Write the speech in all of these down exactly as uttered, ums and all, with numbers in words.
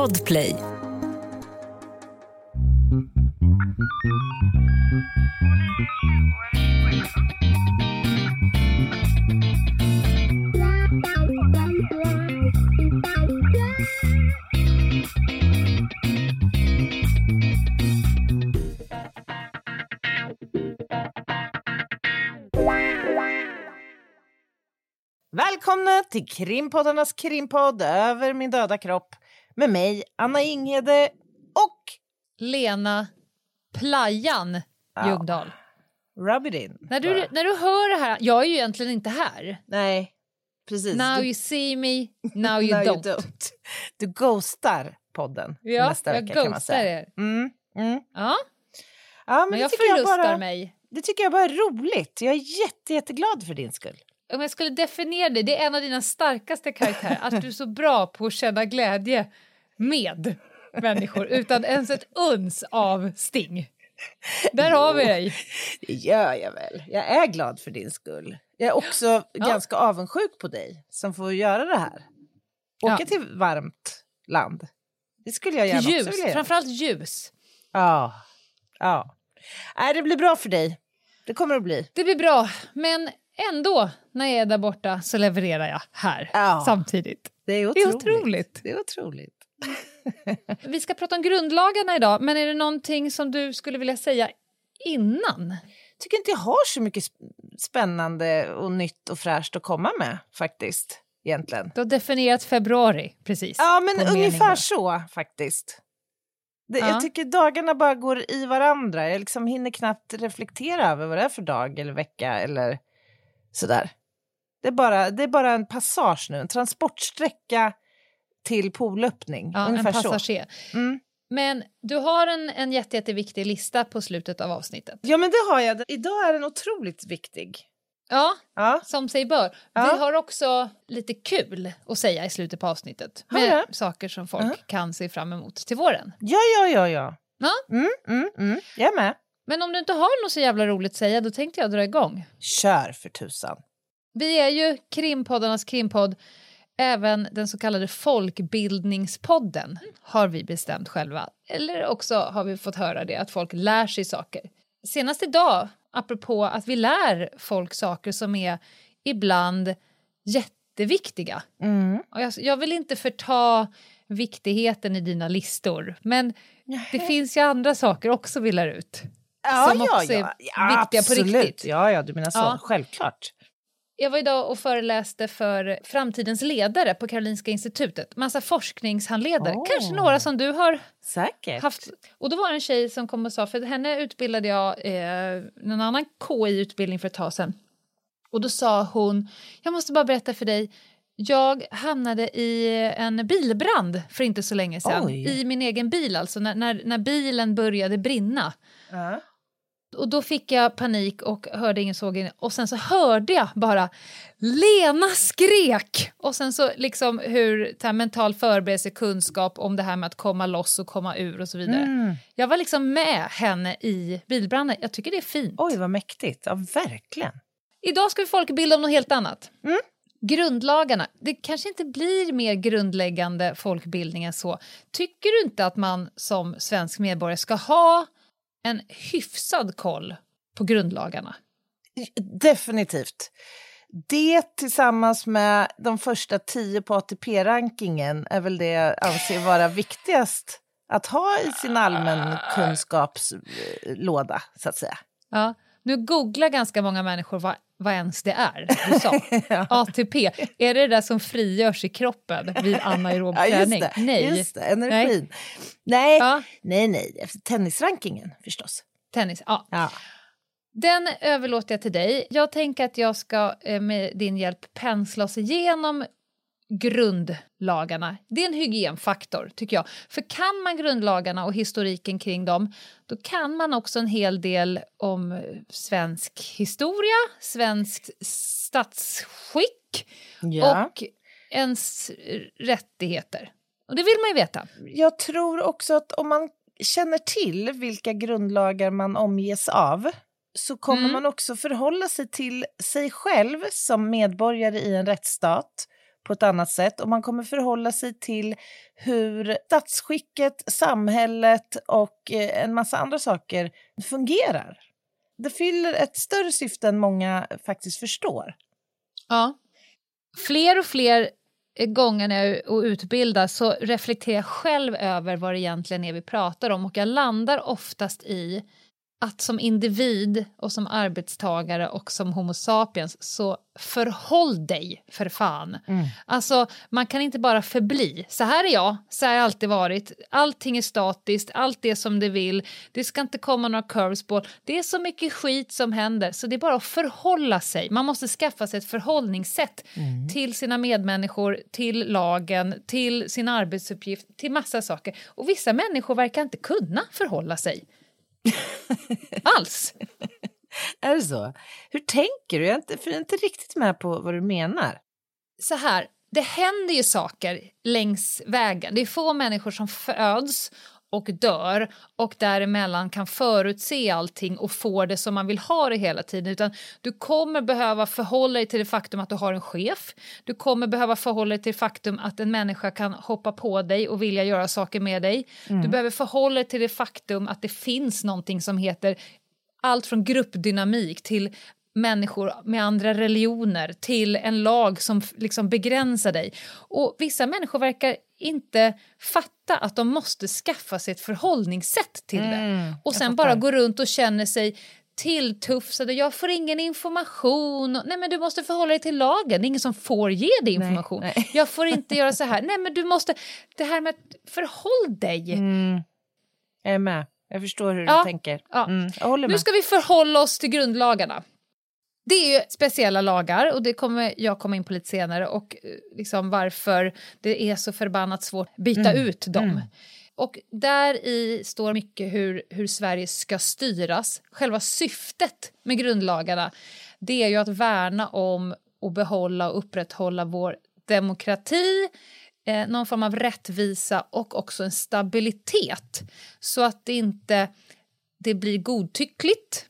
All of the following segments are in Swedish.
Podplay. Välkomna till Krimpoddarnas krimpodd Över min döda kropp med mig, Anna Inghede och Lena Playan ja. Ljungdahl. Rub it in. När du, när du hör det här, jag är ju egentligen inte här. Nej, precis. Now du... you see me, now you, now don't. you don't. Du ghostar podden ja, nästa jag vecka kan man säga. Er. Mm, mm. Ja, ja men, men jag jag förlustar jag bara, mig. Det tycker jag bara är roligt. Jag är jätte, jätteglad för din skull. Om jag skulle definiera dig, det är en av dina starkaste karaktärer. Att du är så bra på att känna glädje med människor utan ens ett uns av sting. Där jo, har vi dig. Det gör jag väl. Jag är glad för din skull. Jag är också ja. ganska avundsjuk på dig som får göra det här. Åka ja. till varmt land. Det skulle jag gärna ljus, också vilja göra. Framförallt ljus. Ja. Ja. Nej, det blir bra för dig. Det kommer att bli. Det blir bra, men ändå när jag är där borta så levererar jag här ja. samtidigt. Det är otroligt. Det är otroligt. Det är otroligt. Vi ska prata om grundlagarna idag, men är det någonting som du skulle vilja säga innan? Jag tycker inte jag har så mycket spännande och nytt och fräscht att komma med faktiskt, egentligen. Du har definierat februari, precis. Ja, men ungefär så faktiskt. Det, ja. Jag tycker dagarna bara går i varandra. Jag liksom hinner knappt reflektera över vad det är för dag eller vecka eller sådär. Det är bara, det är bara en passage nu, en transportsträcka till poolöppning. Ja, ungefär en passager. Så. Mm. Men du har en, en jätte, jätteviktig lista på slutet av avsnittet. Ja, men det har jag. Idag är den otroligt viktig. Ja, ja. som sig bör. Ja. Vi har också lite kul att säga i slutet på avsnittet. Med ja. saker som folk ja. kan se fram emot till våren. Ja, ja, ja, ja. ja? Mm, mm, mm. Jag är med. Men om du inte har något så jävla roligt att säga, då tänkte jag dra igång. Kör för tusan. Vi är ju Krimpoddarnas krimpodd. Även den så kallade folkbildningspodden har vi bestämt själva. Eller också har vi fått höra det, att folk lär sig saker. Senast idag, apropå att vi lär folk saker som är ibland jätteviktiga. Mm. Och jag, jag vill inte förta viktigheten i dina listor. Men Nej. det finns ju andra saker också vi lär ut. Ja, som ja, också ja. är ja, viktiga absolut. på riktigt. Ja, ja, du menar så. Ja. Självklart. Jag var idag och föreläste för framtidens ledare på Karolinska institutet. Massa forskningshandledare. Oh. Kanske några som du har Säkert. haft. Och då var det en tjej som kom och sa, för henne utbildade jag eh, en annan K I-utbildning för ett tag sedan. Och då sa hon, jag måste bara berätta för dig. Jag hamnade i en bilbrand för inte så länge sedan. Oj. I min egen bil alltså, när, när, när bilen började brinna. Uh. Och då fick jag panik och hörde ingen såg in. Och sen så hörde jag bara Lena skrek. Och sen så liksom hur här, mental förberedelse, kunskap om det här med att komma loss och komma ur och så vidare. Mm. Jag var liksom med henne i bilbranden. Jag tycker det är fint. Oj, vad mäktigt. Ja, verkligen. Idag ska vi folkbilda om något helt annat. Mm. Grundlagarna. Det kanske inte blir mer grundläggande folkbildning än så. Tycker du inte att man som svensk medborgare ska ha en hyfsad koll på grundlagarna? Definitivt. Det tillsammans med de första tio på A T P-rankingen är väl det jag anser vara viktigast att ha i sin allmän kunskapslåda, så att säga. Ja, nu googlar ganska många människor vad, vad ens det är. Du sa ja. A T P. Är det det där som frigörs i kroppen vid anaerob träning? Ja, just det. Nej. Just det, energin. Nej, nej, ja. nej, nej. Efter tennisrankingen förstås. Tennis, ja. ja. Den överlåter jag till dig. Jag tänker att jag ska med din hjälp pensla oss igenom grundlagarna. Det är en hygienfaktor tycker jag. För kan man grundlagarna och historiken kring dem, då kan man också en hel del om svensk historia, svensk statsskick ja. och ens rättigheter. Och det vill man ju veta. Jag tror också att om man känner till vilka grundlagar man omges av, så kommer mm. man också förhålla sig till sig själv som medborgare i en rättsstat på ett annat sätt och man kommer förhålla sig till hur statsskicket, samhället och en massa andra saker fungerar. Det fyller ett större syfte än många faktiskt förstår. Ja. Fler och fler gånger när jag är utbildar så reflekterar jag själv över vad det egentligen är vi pratar om. Och jag landar oftast i att som individ och som arbetstagare och som homo sapiens så förhåll dig för fan. Mm. Alltså man kan inte bara förbli. Så här är jag, så här har jag alltid varit. Allting är statiskt, allt är som det vill. Det ska inte komma några curveball. Det är så mycket skit som händer så det är bara att förhålla sig. Man måste skaffa sig ett förhållningssätt mm. till sina medmänniskor, till lagen, till sin arbetsuppgift, till massa saker. Och vissa människor verkar inte kunna förhålla sig. Alls. Är det så? Hur tänker du? Jag är inte, för jag är inte riktigt med på vad du menar. Så här, det händer ju saker längs vägen. Det är få människor som föds och dör och däremellan kan förutse allting och få det som man vill ha det hela tiden. Utan du kommer behöva förhålla dig till det faktum att du har en chef. Du kommer behöva förhålla dig till det faktum att en människa kan hoppa på dig och vilja göra saker med dig. Mm. Du behöver förhålla dig till det faktum att det finns någonting som heter allt från gruppdynamik till människor med andra religioner till en lag som liksom begränsar dig. Och vissa människor verkar inte fatta att de måste skaffa sig ett förhållningssätt till det. Mm, och sen bara gå runt och känna sig tilltufsade. Jag får ingen information. Nej men du måste förhålla dig till lagen. Det är ingen som får ge dig information. Nej, nej. Jag får inte göra så här. Nej men du måste, det här med att förhåll dig. Mm. Jag är med. Jag förstår hur ja, du tänker. Ja. Mm, jag håller med. Nu ska vi förhålla oss till grundlagarna. Det är ju speciella lagar och det kommer jag komma in på lite senare och liksom varför det är så förbannat svårt att byta mm. ut dem. Mm. Och där i står mycket hur, hur Sverige ska styras. Själva syftet med grundlagarna det är ju att värna om och behålla och upprätthålla vår demokrati, eh, någon form av rättvisa och också en stabilitet så att det inte det blir godtyckligt.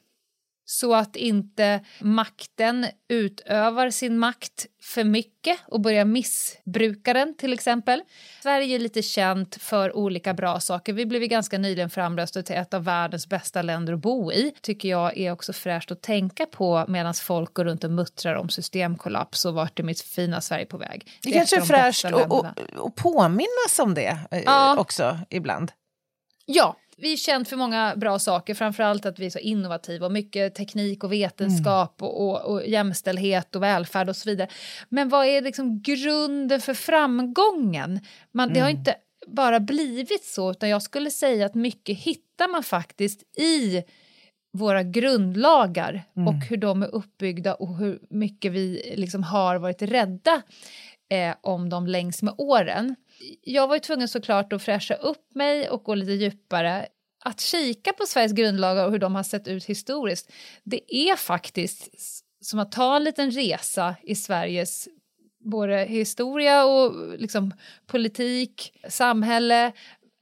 Så att inte makten utövar sin makt för mycket och börjar missbruka den till exempel. Sverige är lite känt för olika bra saker. Vi blev ganska nyligen framröstade till ett av världens bästa länder att bo i. Tycker jag är också fräscht att tänka på medan folk går runt och muttrar om systemkollaps och vart är mitt fina Sverige på väg. Det, det kanske är fräscht att påminnas om det ja. också ibland. Ja. Vi är känt för många bra saker, framförallt att vi är så innovativa och mycket teknik och vetenskap mm. och, och, och jämställdhet och välfärd och så vidare. Men vad är liksom grunden för framgången? Man, mm. Det har inte bara blivit så utan jag skulle säga att mycket hittar man faktiskt i våra grundlagar mm. och hur de är uppbyggda och hur mycket vi liksom har varit rädda eh, om dem längs med åren. Jag var ju tvungen såklart att fräscha upp mig och gå lite djupare. Att kika på Sveriges grundlagar och hur de har sett ut historiskt, det är faktiskt som att ta en liten resa i Sveriges både historia och liksom politik, samhälle,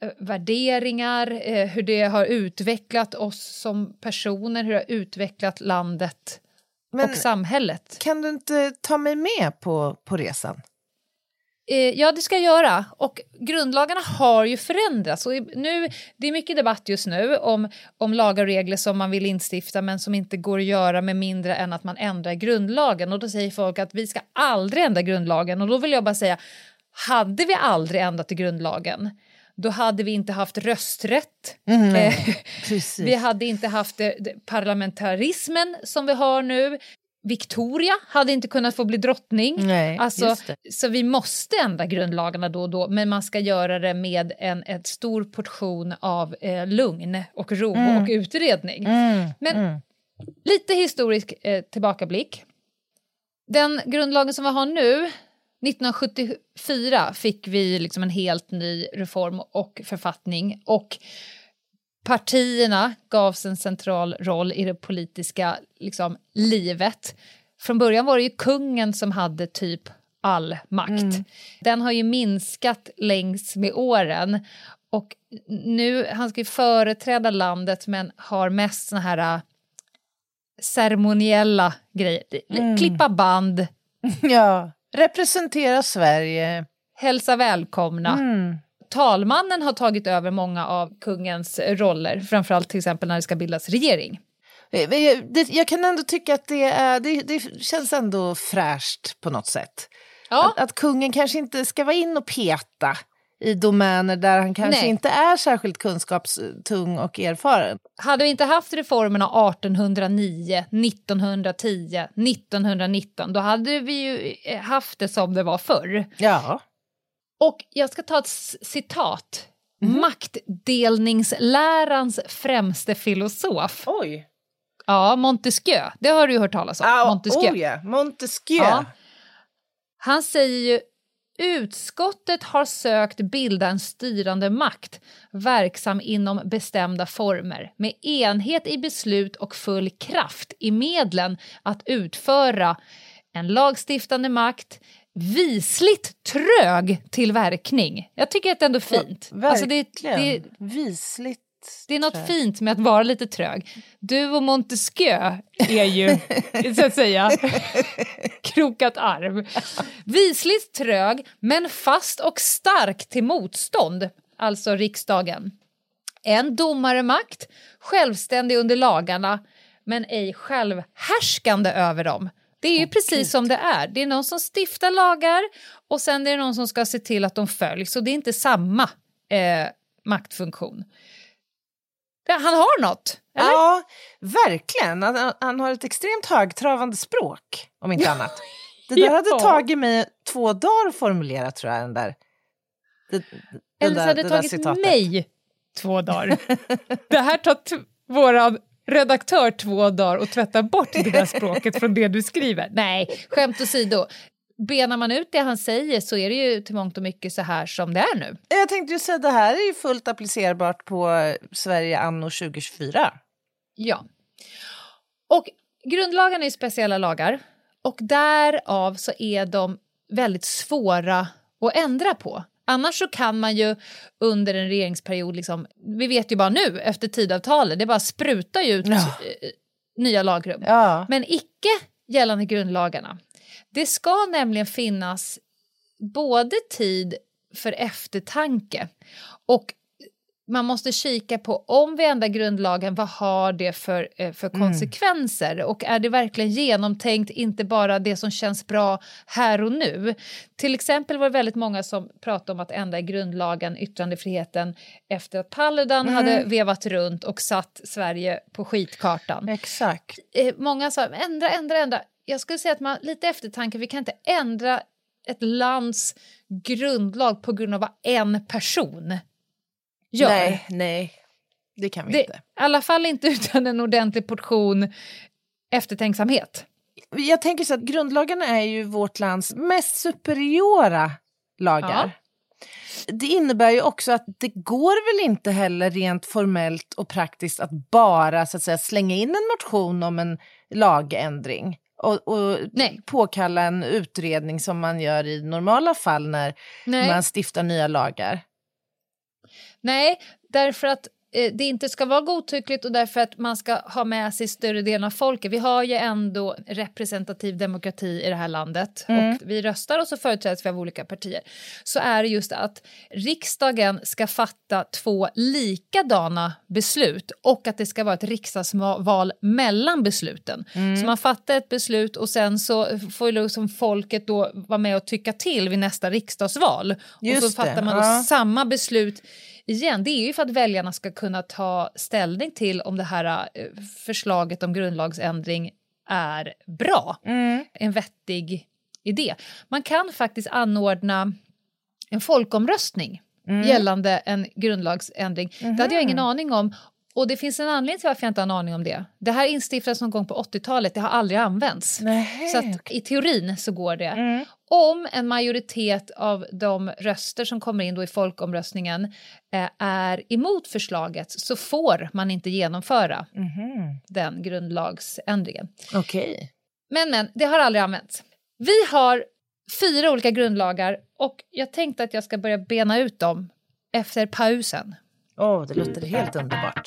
värderingar, hur det har utvecklat oss som personer, hur det har utvecklat landet Men och samhället. Kan du inte ta mig med på, på resan? Ja, det ska jag göra. Och grundlagarna har ju förändrats. Och nu, det är mycket debatt just nu om, om lagar och regler som man vill instifta men som inte går att göra med mindre än att man ändrar grundlagen. Och då säger folk att vi ska aldrig ändra grundlagen. Och då vill jag bara säga, hade vi aldrig ändrat i grundlagen, då hade vi inte haft rösträtt. Mm, eh, vi hade inte haft det, det, parlamentarismen som vi har nu. Victoria hade inte kunnat få bli drottning. Nej, alltså, så vi måste ändra grundlagarna då och då. Men man ska göra det med en, en stor portion av eh, lugn och ro mm. och utredning. Mm. Men mm. lite historisk eh, tillbakablick. Den grundlagen som vi har nu, nittonhundrasjuttiofyra fick vi liksom en helt ny reform och författning. Och partierna gavs en central roll i det politiska liksom, livet. Från början var det ju kungen som hade typ all makt. Mm. Den har ju minskat längs med åren. Och nu, han ska ju företräda landet men har mest såna här uh, ceremoniella grejer. Mm. Klippa band. Ja. Representera Sverige. Hälsa välkomna. Mm. Talmannen har tagit över många av kungens roller, framförallt till exempel när det ska bildas regering. Jag kan ändå tycka att det, är, det, det känns ändå fräscht på något sätt. Ja. Att, att kungen kanske inte ska vara in och peta i domäner där han kanske Nej. inte är särskilt kunskapstung och erfaren. Hade vi inte haft reformerna artonhundranio, nittonhundratio, nittonhundranitton, då hade vi ju haft det som det var förr. Ja. Och jag ska ta ett citat. Mm. Maktdelningslärans främste filosof. Oj. Ja, Montesquieu. Det har du ju hört talas om. Ah, Montesquieu. Oh ja, Montesquieu. Ja. Han säger ju: utskottet har sökt bilda en styrande makt verksam inom bestämda former med enhet i beslut och full kraft i medlen att utföra en lagstiftande makt visligt trög till verkning. Jag tycker att det är ändå fint. Ja, alltså det, det, visligt. Det är något trög. Fint med att vara lite trög. Du och Montesquieu är ju, så att säga, krokat arm. Visligt trög, men fast och stark till motstånd, alltså riksdagen. En domaremakt, självständig under lagarna, men ej självhärskande över dem. Det är ju oh, precis God. Som det är. Det är någon som stiftar lagar och sen är det någon som ska se till att de följs. Så det är inte samma eh, maktfunktion. Han har något, eller? Ja, verkligen. Han, han har ett extremt högtravande språk, om inte annat. Det där ja. hade tagit mig två dagar att formulera, tror jag, den där. Det, det eller så hade det tagit citatet. mig två dagar. Det här tar t- våran redaktör två dagar att tvätta bort det där språket från det du skriver. Nej, skämt åsido. Benar man ut det han säger så är det ju till mångt och mycket så här som det är nu. Jag tänkte ju säga att det här är ju fullt applicerbart på Sverige anno tjugo tjugofyra. Ja. Och grundlagarna är speciella lagar och därav så är de väldigt svåra att ändra på. Annars så kan man ju under en regeringsperiod, liksom, vi vet ju bara nu efter tidavtalet, det bara sprutar ju ut ja. nya lagrum. Ja. Men icke gällande grundlagarna. Det ska nämligen finnas både tid för eftertanke och man måste kika på om vi ändrar grundlagen, vad har det för, för konsekvenser mm. och är det verkligen genomtänkt, inte bara det som känns bra här och nu. Till exempel var det väldigt många som pratade om att ändra grundlagen, yttrandefriheten efter att Paludan mm. hade vevat runt och satt Sverige på skitkartan. Exakt. Många sa ändra, ändra, ändra. Jag skulle säga att man lite eftertanke, vi kan inte ändra ett lands grundlag på grund av vad en person gör. Nej, nej, det kan vi det, inte. I alla fall inte utan en ordentlig portion eftertänksamhet. Jag tänker så att grundlagarna är ju vårt lands mest superiora lagar. Ja. Det innebär ju också att det går väl inte heller rent formellt och praktiskt att bara så att säga slänga in en motion om en lagändring. Och, och påkalla en utredning som man gör i normala fall när Nej. man stiftar nya lagar. Nej, därför att eh, det inte ska vara godtyckligt och därför att man ska ha med sig större delen av folket. Vi har ju ändå representativ demokrati i det här landet mm. och vi röstar och så företräds vi av olika partier. Så är det just att riksdagen ska fatta två likadana beslut och att det ska vara ett riksdagsval mellan besluten. Mm. Så man fattar ett beslut och sen så får ju liksom folket då vara med och tycka till vid nästa riksdagsval. Just och så fattar det. man då ja. samma beslut igen. Det är ju för att väljarna ska kunna ta ställning till om det här förslaget om grundlagsändring är bra. Mm. En vettig idé. Man kan faktiskt anordna en folkomröstning mm. gällande en grundlagsändring. Mm-hmm. Det hade jag ingen aning om. Och det finns en anledning till varför jag inte har en aning om det. Det här instiftades någon gång på åttiotalet. Det har aldrig använts. Nej. Så att i teorin så går det. Mm. Om en majoritet av de röster som kommer in då i folkomröstningen eh, är emot förslaget så får man inte genomföra mm-hmm. den grundlagsändringen. Okej. Okay. Men, men det har aldrig använts. Vi har fyra olika grundlagar och jag tänkte att jag ska börja bena ut dem efter pausen. Åh, oh, det låter helt underbart.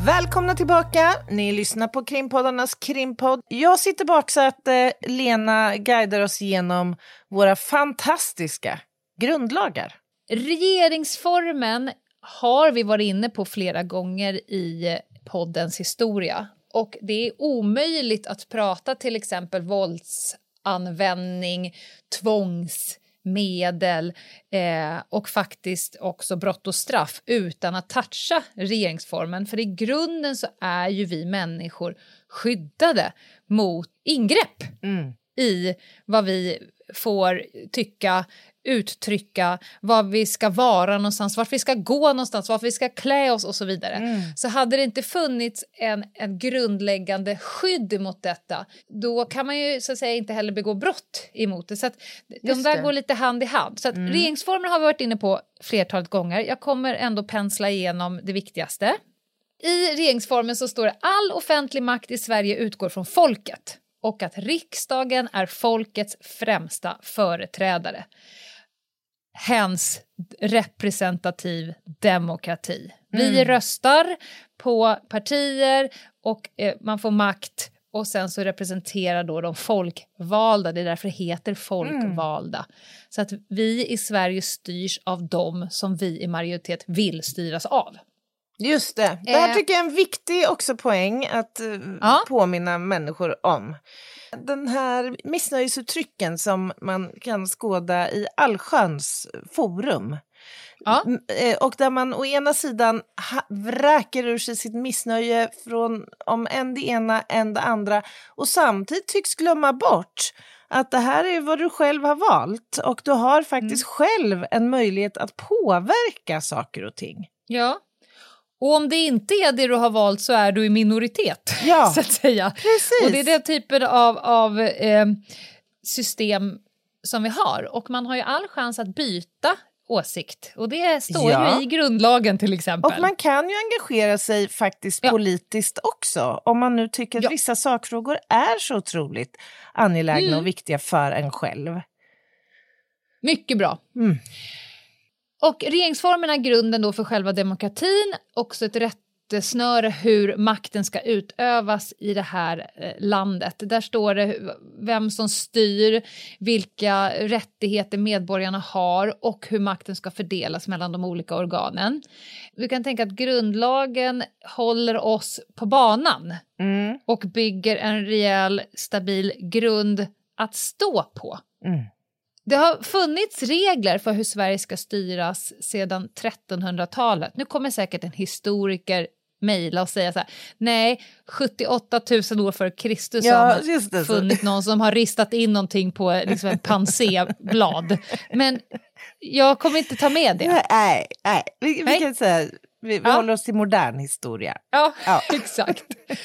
Välkomna tillbaka, ni lyssnar på Krimpoddarnas krimpodd. Jag sitter baksatt, eh, Lena guidar oss igenom våra fantastiska grundlagar. Regeringsformen har vi varit inne på flera gånger i poddens historia. Och det är omöjligt att prata till exempel våldsanvändning, tvångsmedel eh, och faktiskt också brott och straff utan att toucha regeringsformen. För i grunden så är ju vi människor skyddade mot ingrepp mm. i vad vi får tycka, uttrycka, vad vi ska vara någonstans, vart vi ska gå någonstans, vart vi ska klä oss och så vidare. Mm. Så hade det inte funnits en, en grundläggande skydd mot detta, då kan man ju så att säga inte heller begå brott emot det. Så att de där det. går lite hand i hand. Så att mm. regeringsformen har vi varit inne på flertalet gånger. Jag kommer ändå pensla igenom det viktigaste. I regeringsformen så står det: all offentlig makt i Sverige utgår från folket och att riksdagen är folkets främsta företrädare. Hens representativ demokrati. Vi mm. röstar på partier och eh, man får makt och sen så representerar då de folkvalda. Det är därför det heter folkvalda. Mm. Så att vi i Sverige styrs av dem som vi i majoritet vill styras av. Just det. Det här tycker jag är en viktig också poäng att uh, ja. påminna människor om. Den här missnöjesuttrycken som man kan skåda i allsköns forum. Ja. Och där man å ena sidan ha- vräker ur sig sitt missnöje från om en det ena, en det andra. Och samtidigt tycks glömma bort att det här är vad du själv har valt. Och du har faktiskt mm. själv en möjlighet att påverka saker och ting. Ja. Och om det inte är det du har valt så är du i minoritet, ja, så att säga. Precis. Och det är den typen av, av eh, system som vi har. Och man har ju all chans att byta åsikt. Och det står ja. ju i grundlagen till exempel. Och man kan ju engagera sig faktiskt ja. politiskt också. Om man nu tycker att ja. vissa sakfrågor är så otroligt angelägna mm. och viktiga för en själv. Mycket bra. Mm. Och regeringsformen är grunden då för själva demokratin, också ett rättesnöre hur makten ska utövas i det här landet. Där står det vem som styr, vilka rättigheter medborgarna har och hur makten ska fördelas mellan de olika organen. Du kan tänka att grundlagen håller oss på banan mm. och bygger en rejäl, stabil grund att stå på. Mm. Det har funnits regler för hur Sverige ska styras sedan trettonhundratalet. Nu kommer säkert en historiker mejla och säga så här: nej, sjuttioåtta tusen år före Kristus ja, har det funnits någon som har ristat in någonting på liksom en panséblad. Men jag kommer inte ta med det. Nej, nej. Vi, vi nej. kan säga vi, vi ja. håller oss till modern historia. Ja, ja. exakt.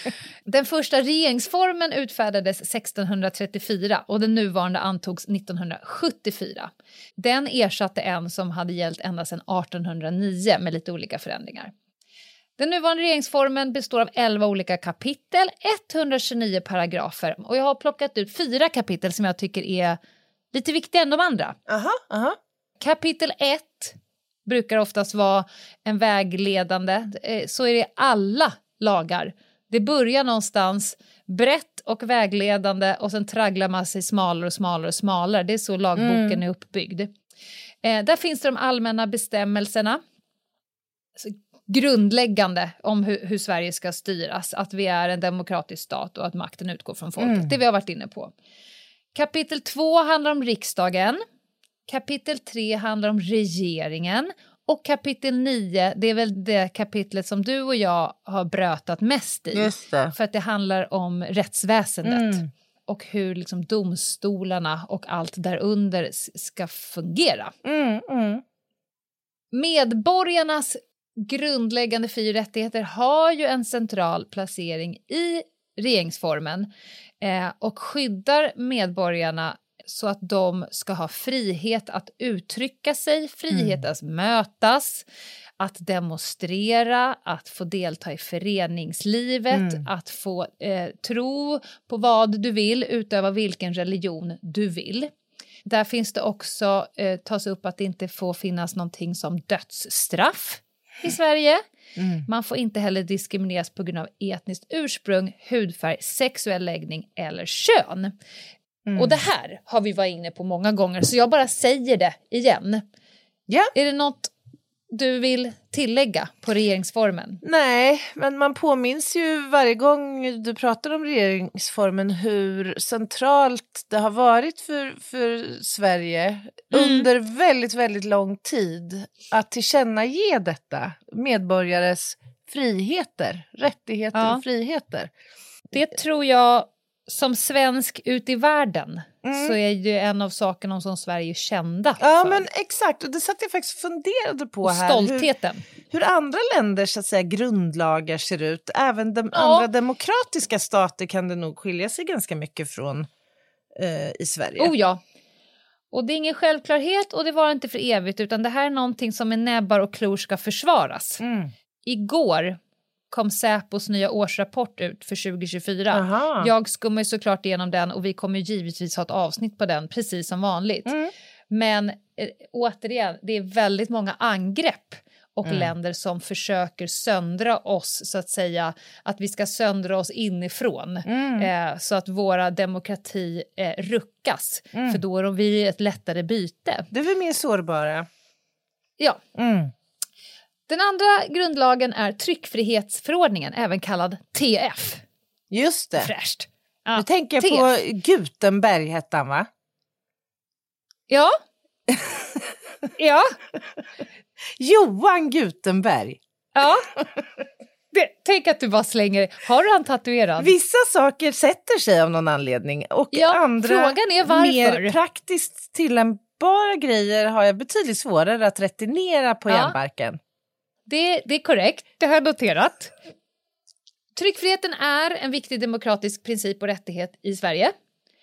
Den första regeringsformen utfärdades sextonhundratrettiofyra och den nuvarande antogs nittonhundrasjuttiofyra. Den ersatte en som hade gällt ända sedan artonhundranio med lite olika förändringar. Den nuvarande regeringsformen består av elva olika kapitel, etthundratjugonio paragrafer. Och jag har plockat ut fyra kapitel som jag tycker är lite viktigare än de andra. Aha, aha. Kapitel ett brukar oftast vara en vägledande. Så är det alla lagar. Det börjar någonstans brett och vägledande och sen tragglar man sig smalare och smalare och smalare. Det är så lagboken mm. är uppbyggd. Eh, där finns det de allmänna bestämmelserna. Alltså, grundläggande om hur, hur Sverige ska styras. Att vi är en demokratisk stat och att makten utgår från folket. Mm. Det vi har varit inne på. Kapitel två handlar om riksdagen. Kapitel tre handlar om regeringen. Och kapitel nio, det är väl det kapitlet som du och jag har brötat mest i. Just det. För att det handlar om rättsväsendet. Mm. Och hur liksom domstolarna och allt därunder ska fungera. Mm, mm. Medborgarnas grundläggande fri- och rättigheter har ju en central placering i regeringsformen. Eh, och skyddar medborgarna så att de ska ha frihet att uttrycka sig, frihet mm. att mötas, att demonstrera, att få delta i föreningslivet, mm. att få eh, tro på vad du vill, utöva vilken religion du vill. Där finns det också, eh, tas upp att det inte får finnas någonting som dödsstraff i Sverige. Mm. Man får inte heller diskrimineras på grund av etniskt ursprung, hudfärg, sexuell läggning eller kön. Mm. Och det här har vi varit inne på många gånger, så jag bara säger det igen. Ja. Är det något du vill tillägga på regeringsformen? Nej, men man påminns ju varje gång du pratar om regeringsformen hur centralt det har varit för, för Sverige mm. under väldigt, väldigt lång tid att tillkännage detta. Medborgares friheter, rättigheter ja. och friheter. Det tror jag, som svensk ut i världen, mm. så är ju en av sakerna som Sverige är kända Ja, för. men exakt. Och det satt jag faktiskt funderade på och här. Stoltheten. Hur, hur andra länders så att säga, grundlagar ser ut. Även de ja. andra demokratiska stater kan det nog skilja sig ganska mycket från eh, i Sverige. Oh ja. Och det är ingen självklarhet och det var inte för evigt, utan det här är någonting som med näbbar och klor ska försvaras. Mm. Igår kom Säpos nya årsrapport ut för tjugo tjugofyra. Aha. Jag skummar såklart igenom den och vi kommer givetvis ha ett avsnitt på den precis som vanligt. Mm. Men äh, återigen, det är väldigt många angrepp och mm. länder som försöker söndra oss, så att säga, att vi ska söndra oss inifrån mm. eh, så att våra demokrati eh, ruckas. Mm. För då är vi ett lättare byte. Det är väl mer sårbara. Ja. Mm. Den andra grundlagen är tryckfrihetsförordningen, även kallad T F. Just det. Fräscht. Ja, nu tänker jag T F. På Gutenberg hette han, va? Ja. ja. Johan Gutenberg. Ja. Det, tänk att du bara slänger. Har du han tatuerad? Vissa saker sätter sig av någon anledning. Och ja, andra frågan är varför. Mer praktiskt tillämpbara grejer har jag betydligt svårare att returnera på ja. järnbarken. Det, det är korrekt, det har jag noterat. Tryckfriheten är en viktig demokratisk princip och rättighet i Sverige.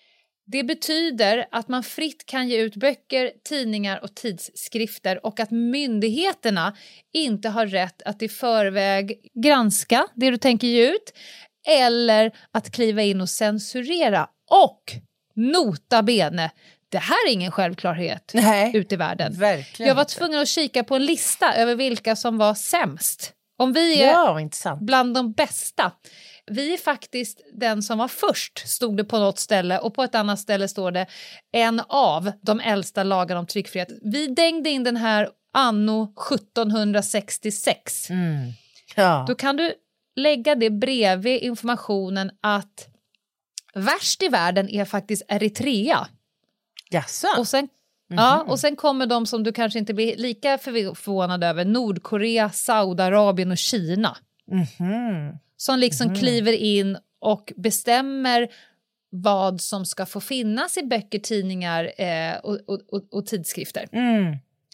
Det betyder att man fritt kan ge ut böcker, tidningar och tidskrifter och att myndigheterna inte har rätt att i förväg granska det du tänker ge ut eller att kliva in och censurera. Och nota bene, det här är ingen självklarhet Nej, ute i världen. Verkligen jag var tvungen att kika på en lista över vilka som var sämst. Om vi är ja, intressant. Bland de bästa. Vi är faktiskt den som var först, stod det på något ställe. Och på ett annat ställe står det en av de äldsta lagarna om tryckfrihet. Vi dängde in den här anno sjuttonhundrasextiosex. Mm. Ja. Då kan du lägga det bredvid informationen att värst i världen är faktiskt Eritrea. Jaså? Och sen, mm-hmm. ja, och sen kommer de som du kanske inte blir lika förvånad över. Nordkorea, Saudiarabien och Kina. Mm-hmm. Som liksom mm-hmm. kliver in och bestämmer vad som ska få finnas i böcker, tidningar eh, och, och, och, och tidskrifter. Mm.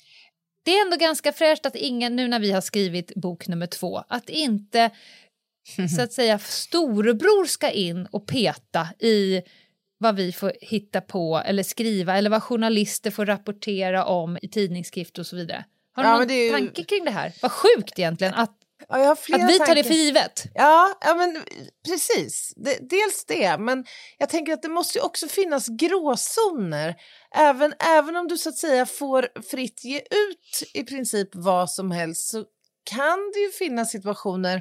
Det är ändå ganska fräscht att ingen, nu när vi har skrivit bok nummer två, att inte mm-hmm. så att säga storebror ska in och peta i vad vi får hitta på eller skriva eller vad journalister får rapportera om i tidningsskrifter och så vidare. Har du ja, någon ju... tanke kring det här? Vad sjukt egentligen att, ja, jag har flera att vi tar tankar. Det för givet. Ja, ja men precis. Det, dels det, men jag tänker att det måste ju också finnas gråzoner. Även, även om du så att säga får fritt ge ut i princip vad som helst så kan det ju finnas situationer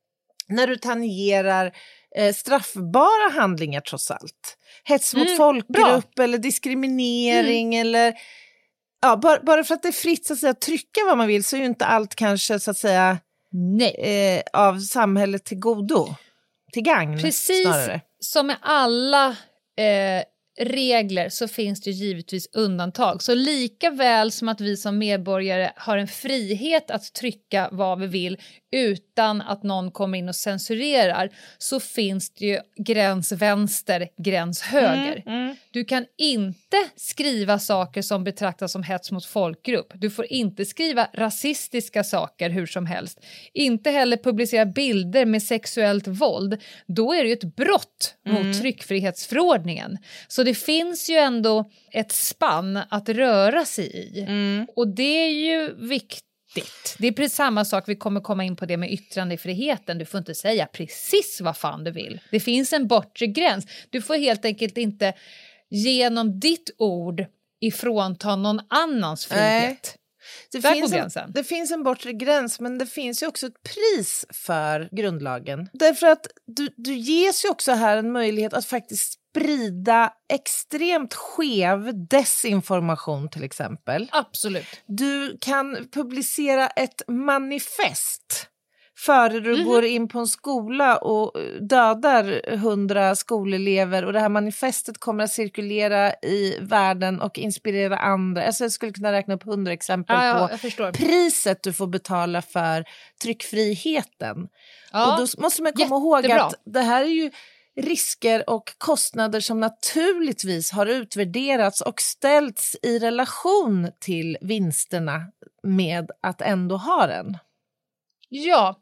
när du tangerar eh, straffbara handlingar trots allt. Hets mot mm, folkgrupp bra. Eller diskriminering mm. eller ja, bara, bara för att det är fritt så att säga trycka vad man vill så är ju inte allt kanske så att säga nej. Eh, av samhället till godo. Till gagn. Precis snarare. Som med alla eh, regler så finns det givetvis undantag. Så lika väl som att vi som medborgare har en frihet att trycka vad vi vill utan att någon kommer in och censurerar så finns det ju gräns vänster, gräns höger. Mm, mm. Du kan inte skriva saker som betraktas som hets mot folkgrupp. Du får inte skriva rasistiska saker hur som helst. Inte heller publicera bilder med sexuellt våld. Då är det ju ett brott mm. mot tryckfrihetsförordningen. Så det finns ju ändå ett spann att röra sig i. Mm. Och det är ju viktigt. Det är precis samma sak, vi kommer komma in på det med yttrandefriheten. Du får inte säga precis vad fan du vill. Det finns en bortre gräns. Du får helt enkelt inte genom ditt ord ifrån ta någon annans frihet. Det Där finns, går en, gränsen. det finns en bortre gräns, men det finns ju också ett pris för grundlagen. Därför att du, du ges ju också här en möjlighet att faktiskt sprida extremt skev desinformation till exempel. Absolut. Du kan publicera ett manifest före du mm-hmm. går in på en skola och dödar hundra skolelever, och det här manifestet kommer att cirkulera i världen och inspirera andra. Alltså jag skulle kunna räkna upp hundra exempel ja, på priset du får betala för tryckfriheten. Ja, och då måste man komma ihåg att det här är ju risker och kostnader som naturligtvis har utvärderats och ställts i relation till vinsterna med att ändå ha den. Ja,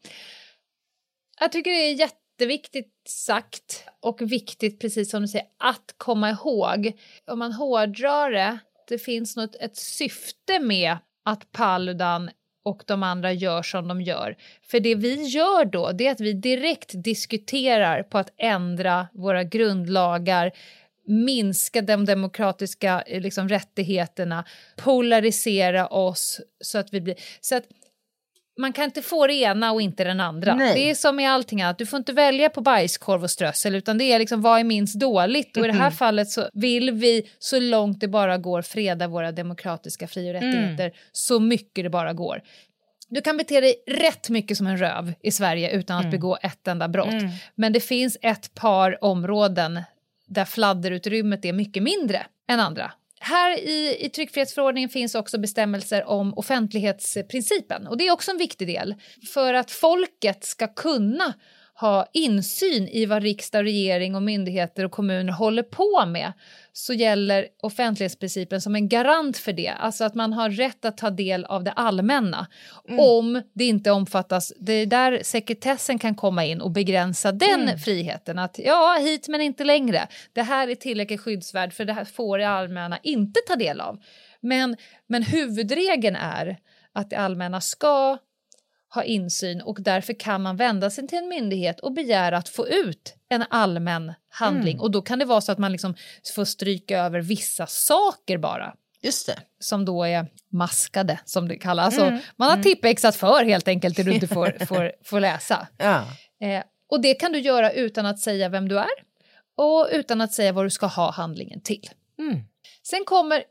jag tycker det är jätteviktigt sagt och viktigt, precis som du säger, att komma ihåg. Om man hårdrar det, det finns något, ett syfte med att Paludan och de andra gör som de gör. För det vi gör då, det är att vi direkt diskuterar på att ändra våra grundlagar, minska de demokratiska liksom, rättigheterna, polarisera oss så att vi blir... Så att man kan inte få det ena och inte den andra. Nej. Det är som i allting annat. Du får inte välja på bajskorv och strössel, utan det är liksom vad är minst dåligt. Och i det här fallet så vill vi så långt det bara går freda våra demokratiska fri- och rättigheter mm. så mycket det bara går. Du kan bete dig rätt mycket som en röv i Sverige utan att mm. begå ett enda brott. Mm. Men det finns ett par områden där fladderutrymmet är mycket mindre än andra. Här i, i tryckfrihetsförordningen finns också bestämmelser om offentlighetsprincipen. Och det är också en viktig del. För att folket ska kunna ha insyn i vad riksdag, regering och myndigheter och kommuner håller på med, så gäller offentlighetsprincipen som en garant för det. Alltså att man har rätt att ta del av det allmänna. Mm. Om det inte omfattas, det är där sekretessen kan komma in och begränsa den mm. friheten. Att ja, hit men inte längre. Det här är tillräckligt skyddsvärd, för det här får det allmänna inte ta del av. Men, men huvudregeln är att det allmänna ska ha insyn, och därför kan man vända sig till en myndighet och begära att få ut en allmän handling. Mm. Och då kan det vara så att man liksom får stryka över vissa saker bara. Just det. Som då är maskade, som det kallas. Mm. Så man har mm. tippexat för helt enkelt det du inte får, får, får läsa. Ja. Eh, och det kan du göra utan att säga vem du är. Och utan att säga vad du ska ha handlingen till. Mm. Sen kommer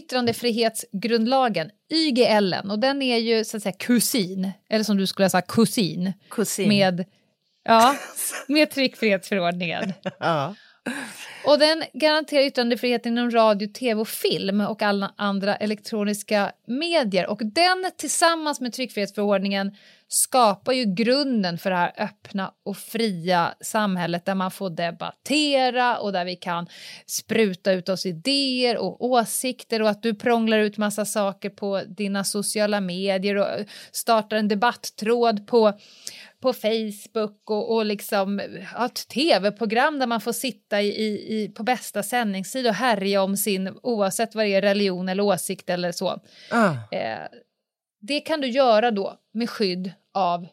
yttrandefrihetsgrundlagen, Y G L, och den är ju så att säga kusin, eller som du skulle säga kusin, kusin. med ja, med tryckfrihetsförordningen. Ja. Och den garanterar yttrandefriheten inom radio, tv och film och alla andra elektroniska medier. Och den tillsammans med tryckfrihetsförordningen skapar ju grunden för det här öppna och fria samhället där man får debattera och där vi kan spruta ut oss idéer och åsikter, och att du prånglar ut massa saker på dina sociala medier och startar en debatttråd på på Facebook och, och liksom ja, ett tv-program där man får sitta i, i, på bästa sändningstid och härja om sin, oavsett vad det är, religion eller åsikt eller så. Uh. Eh, det kan du göra då med skydd av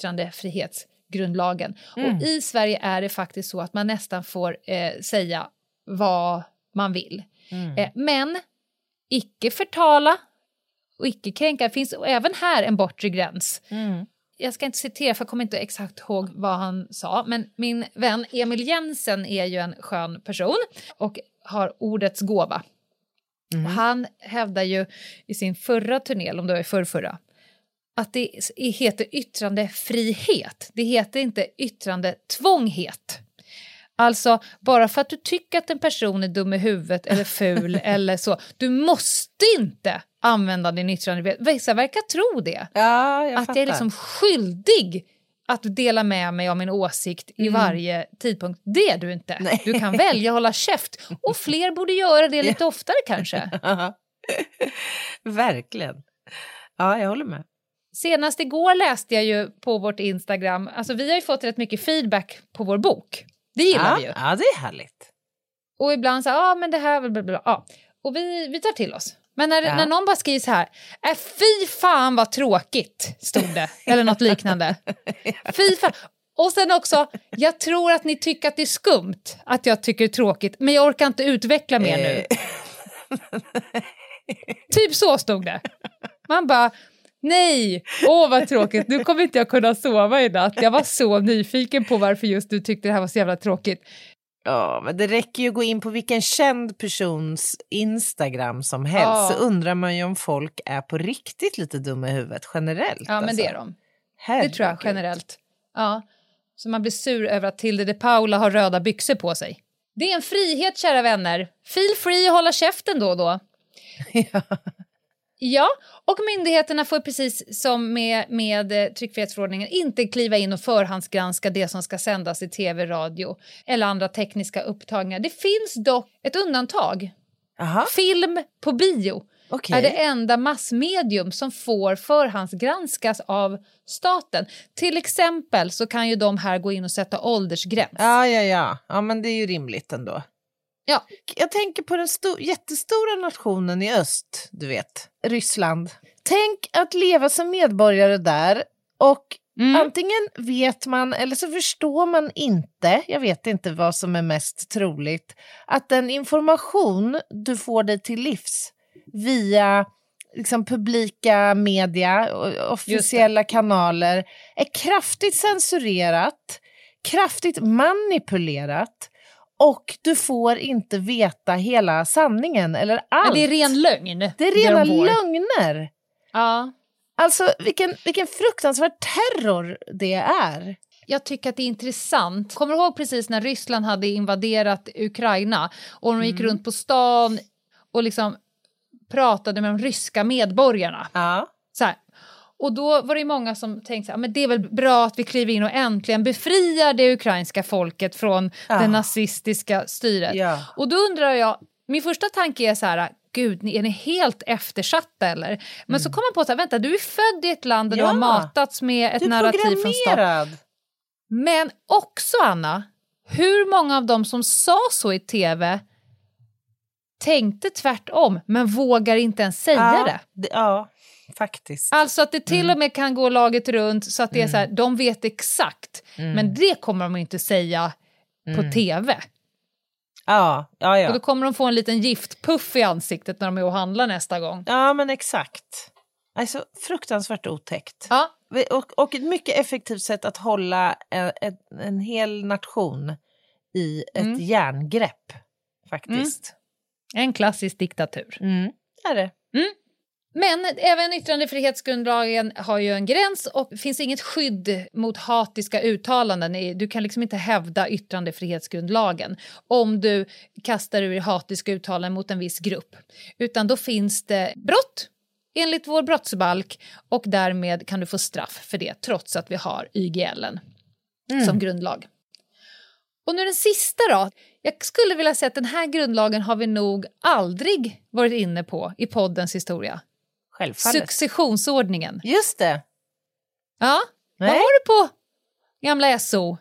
yttrandefrihetsgrundlagen. Mm. Och i Sverige är det faktiskt så att man nästan får eh, säga vad man vill. Mm. Eh, men icke förtala och icke kränka. Det finns även här en bortre gräns. Mm. Jag ska inte citera, för jag kommer inte exakt ihåg vad han sa. Men min vän Emil Jensen är ju en skön person och har ordets gåva. Mm. Och han hävdar ju i sin förra turné, om det var i förrförra, att det heter yttrandefrihet. Det heter inte yttrandetvånghet. Alltså, bara för att du tycker att en person är dum i huvudet eller ful eller så, du måste inte använda din yttrandefrihet. Vissa verkar tro det. Ja, jag att fattar. jag är liksom skyldig att dela med mig av min åsikt i mm. varje tidpunkt. Det är du inte. Nej. Du kan välja att hålla käft. Och fler borde göra det lite oftare kanske. Verkligen. Ja, jag håller med. Senast igår läste jag ju på vårt Instagram, alltså vi har ju fått rätt mycket feedback på vår bok. Det gillar ja, vi ju. Ja, det är härligt. Och ibland så ja ah, men det här, blablabla. Ja. Och vi, vi tar till oss. Men när, ja. när någon bara skriver så här, äh, fy fan vad tråkigt, stod det. Eller något liknande. Fy fan. Och sen också, jag tror att ni tycker att det är skumt att jag tycker det är tråkigt, men jag orkar inte utveckla mer nu. Typ så stod det. Man bara, nej, åh vad tråkigt, nu kommer inte jag kunna sova i natt. Jag var så nyfiken på varför just du tyckte det här var så jävla tråkigt. Ja, men det räcker ju att gå in på vilken känd persons Instagram som helst, ja. Så undrar man ju om folk är på riktigt lite dumma i huvudet generellt. Ja, men alltså. det är de. Herregud. Det tror jag generellt. Ja, så man blir sur över att Tilde de Paula har röda byxor på sig. Det är en frihet, kära vänner. Feel free att hålla käften då och då. Ja. Ja, och myndigheterna får precis som med, med tryckfrihetsförordningen inte kliva in och förhandsgranska det som ska sändas i tv, radio eller andra tekniska upptagningar. Det finns dock ett undantag. Aha. Film på bio okay. är det enda massmedium som får förhandsgranskas av staten. Till exempel så kan ju de här gå in och sätta åldersgräns. Ja, ja, ja. Ja, men det är ju rimligt ändå. Ja. Jag tänker på den sto- jättestora nationen i öst, du vet, Ryssland. Tänk att leva som medborgare där och mm. antingen vet man eller så förstår man inte, jag vet inte vad som är mest troligt, att den information du får dig till livs via liksom, publika media och officiella kanaler är kraftigt censurerat, kraftigt manipulerat. Och du får inte veta hela sanningen eller allt. Men det är ren lögn. Det är rena de lögner. Ja. Alltså vilken, vilken fruktansvärd terror det är. Jag tycker att det är intressant. Kommer du ihåg precis när Ryssland hade invaderat Ukraina och de gick mm. runt på stan och liksom pratade med de ryska medborgarna? Ja. Så här. Och då var det många som tänkte att det är väl bra att vi kliver in och äntligen befriar det ukrainska folket från ja. det nazistiska styret. Ja. Och då undrar jag, min första tanke är så här, gud, är ni helt eftersatta eller? Men mm. så kommer man på så här, vänta, du är född i ett land där ja. du har matats med ett narrativ från stat. Men också, Anna, hur många av dem som sa så i tv tänkte tvärtom, men vågar inte ens säga ja. det? det? Ja. Faktiskt. Alltså att det till mm. och med kan gå laget runt så att det är så här, de vet exakt. Mm. Men det kommer de inte säga på mm. tv. Ja, ja, ja. Och då kommer de få en liten giftpuff i ansiktet när de är och handlar nästa gång. Ja, men exakt. Alltså fruktansvärt otäckt. Ja. Och, och ett mycket effektivt sätt att hålla en, en, en hel nation i ett mm. järngrepp, faktiskt. Mm. En klassisk diktatur. Mm. Det är det. Mm. Men även yttrandefrihetsgrundlagen har ju en gräns och det finns inget skydd mot hatiska uttalanden. Du kan liksom inte hävda yttrandefrihetsgrundlagen om du kastar ur hatiska uttalanden mot en viss grupp. Utan då finns det brott enligt vår brottsbalk och därmed kan du få straff för det trots att vi har Y G L mm. som grundlag. Och nu den sista då. Jag skulle vilja säga att den här grundlagen har vi nog aldrig varit inne på i poddens historia. Självfallet. Successionsordningen. Just det. Ja, Nej. Vad har du på gamla S O?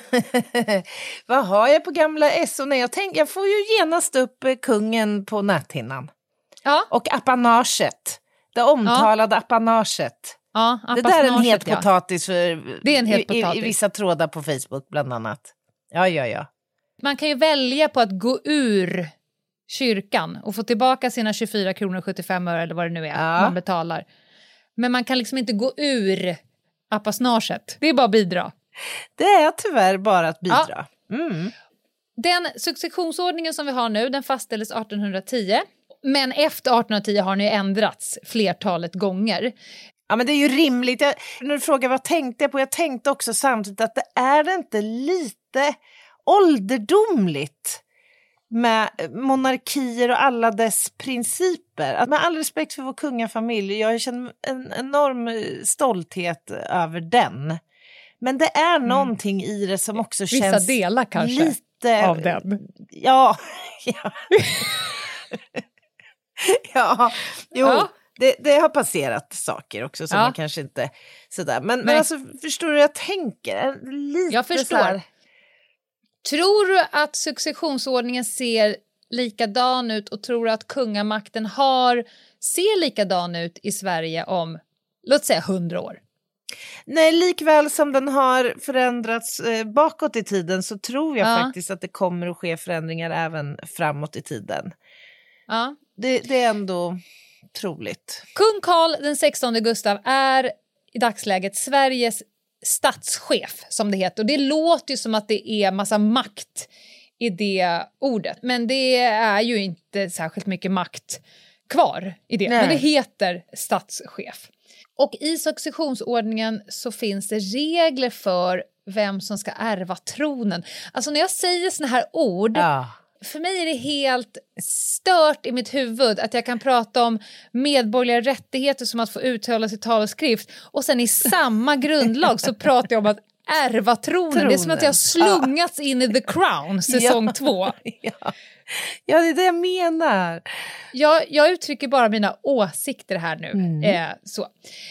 Vad har jag på gamla S O? Nej, jag, tänk, jag får ju genast upp kungen på näthinnan. Ja. Och apanaget. Det omtalade ja. apanaget. Ja, det där är en het ja. potatis för, det är en het i, potatis. I, i vissa trådar på Facebook bland annat. Ja, ja, ja. Man kan ju välja på att gå ur kyrkan och få tillbaka sina tjugofyra kronor och sjuttiofem öre eller vad det nu är ja. man betalar. Men man kan liksom inte gå ur apanaget. Det är bara att bidra. Det är tyvärr bara att bidra. Ja. Mm. Den successionsordningen som vi har nu, den fastställdes arton tio. Men efter arton tio har den ju ändrats flertalet gånger. Ja, men det är ju rimligt. Jag, när du frågar vad tänkte jag på, jag tänkte också samtidigt att det är inte lite ålderdomligt med monarkier och alla dess principer. Att med all respekt för vår kungafamilj, jag känner en enorm stolthet över den. Men det är mm. någonting i det som också Vissa känns Vissa delar kanske lite av den. Ja, ja. ja, jo. Ja. Det, det har passerat saker också som ja. man kanske inte sådär. Men, men alltså, förstår du jag tänker? Lite jag förstår. Såhär... Tror du att successionsordningen ser likadan ut och tror du att kungamakten har ser likadan ut i Sverige om, låt säga, hundra år? Nej, likväl som den har förändrats eh, bakåt i tiden så tror jag ja. faktiskt att det kommer att ske förändringar även framåt i tiden. Ja. Det, det är ändå... otroligt. Kung Carl den sextonde Gustav är i dagsläget Sveriges statschef, som det heter. Och det låter ju som att det är massa makt i det ordet. Men det är ju inte särskilt mycket makt kvar i det. Nej. Men det heter statschef. Och i successionsordningen så finns det regler för vem som ska ärva tronen. Alltså när jag säger såna här ord... Ja. För mig är det helt stört i mitt huvud att jag kan prata om medborgerliga rättigheter som att få uttala sitt tal och skrift. Och sen i samma grundlag så pratar jag om att ärva tronen. tronen. Det är som att jag har slungats ja. in i The Crown säsong ja. två. Ja. ja, det är det jag menar. Jag, jag uttrycker bara mina åsikter här nu. Mm. Eh, så.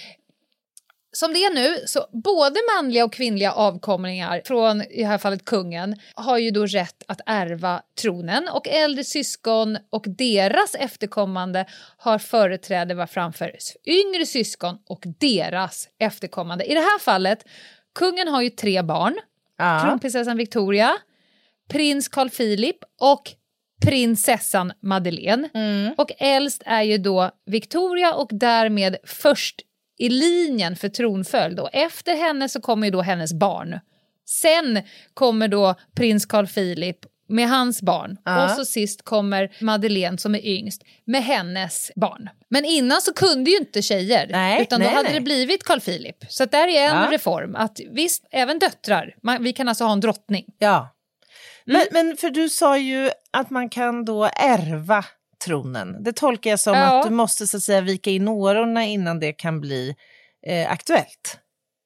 Som det är nu, så både manliga och kvinnliga avkomlingar från i det här fallet kungen har ju då rätt att ärva tronen, och äldre syskon och deras efterkommande har företräde framför yngre syskon och deras efterkommande. I det här fallet, kungen har ju tre barn, ja. kronprinsessan Victoria, prins Carl Philip och prinsessan Madeleine. Mm. Och äldst är ju då Victoria och därmed först i linjen för tronföljd, och efter henne så kommer ju då hennes barn. Sen kommer då prins Carl Philip med hans barn. Uh-huh. Och så sist kommer Madeleine som är yngst med hennes barn. Men innan så kunde ju inte tjejer, nej, utan då nej, hade nej. det blivit Carl Philip. Så att där är en uh-huh. reform, att visst, även döttrar, man, vi kan alltså ha en drottning. Ja, mm. men, men för du sa ju att man kan då ärva tronen. Det tolkar jag som ja. att du måste så att säga vika in årorna innan det kan bli eh, aktuellt.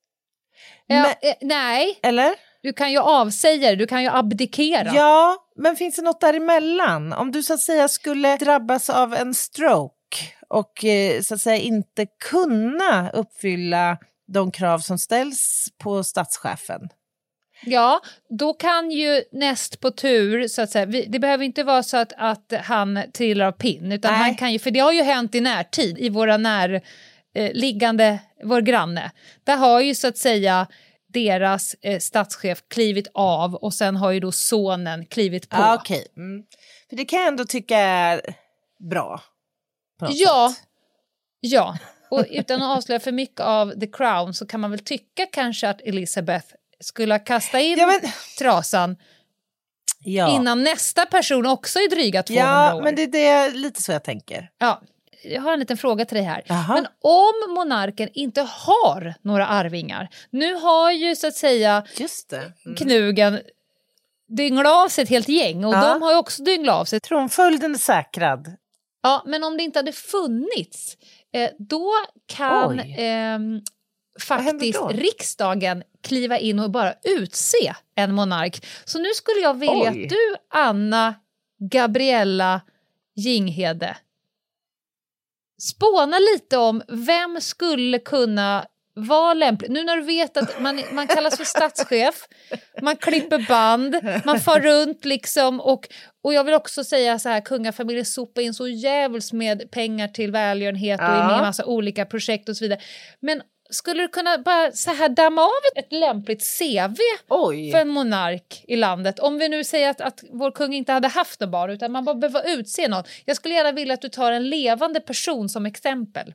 Ja, men, eh, nej. Eller? Du kan ju avsäga, du kan ju abdikera. Ja, men finns det något däremellan? Om du så att säga skulle drabbas av en stroke och eh, så att säga inte kunna uppfylla de krav som ställs på statschefen. Ja, då kan ju näst på tur, så att säga, vi, det behöver inte vara så att, att han trillar av pinn, utan Nej. han kan ju, för det har ju hänt i närtid, i våra närliggande, eh, vår granne. Där har ju så att säga deras eh, statschef klivit av, och sen har ju då sonen klivit på. Ah, okej, okay. mm. För det kan jag ändå tycka är bra. Ja, sätt. ja. Och utan att avslöja för mycket av The Crown så kan man väl tycka kanske att Elizabeth skulle ha kastat in ja, men... trasan ja. innan nästa person också är dryga tvåhundra ja, år. Ja, men det, det är lite så jag tänker. Ja, jag har en liten fråga till dig här. Aha. Men om monarken inte har några arvingar, nu har ju så att säga Just det. Mm. knugen dynglat av sig ett helt gäng, och ja. de har ju också dynglat av sig. Tronföljden är säkrad. Ja, men om det inte hade funnits, eh, då kan eh, faktiskt riksdagen kliva in och bara utse en monark. Så nu skulle jag vilja Oj. att du, Anna Gabriella Jinghede, spåna lite om vem skulle kunna vara lämplig. Nu när du vet att man, man kallas för statschef, man klipper band, man far runt liksom, och, och jag vill också säga så här, kungafamiljen sopar in så jävligt med pengar till välgörenhet och ja. är med i massa olika projekt och så vidare. Men skulle du kunna bara så här damma av ett, ett lämpligt C V Oj. för en monark i landet? Om vi nu säger att, att vår kung inte hade haft något barn, utan man bara behöver utse någon. Jag skulle gärna vilja att du tar en levande person som exempel.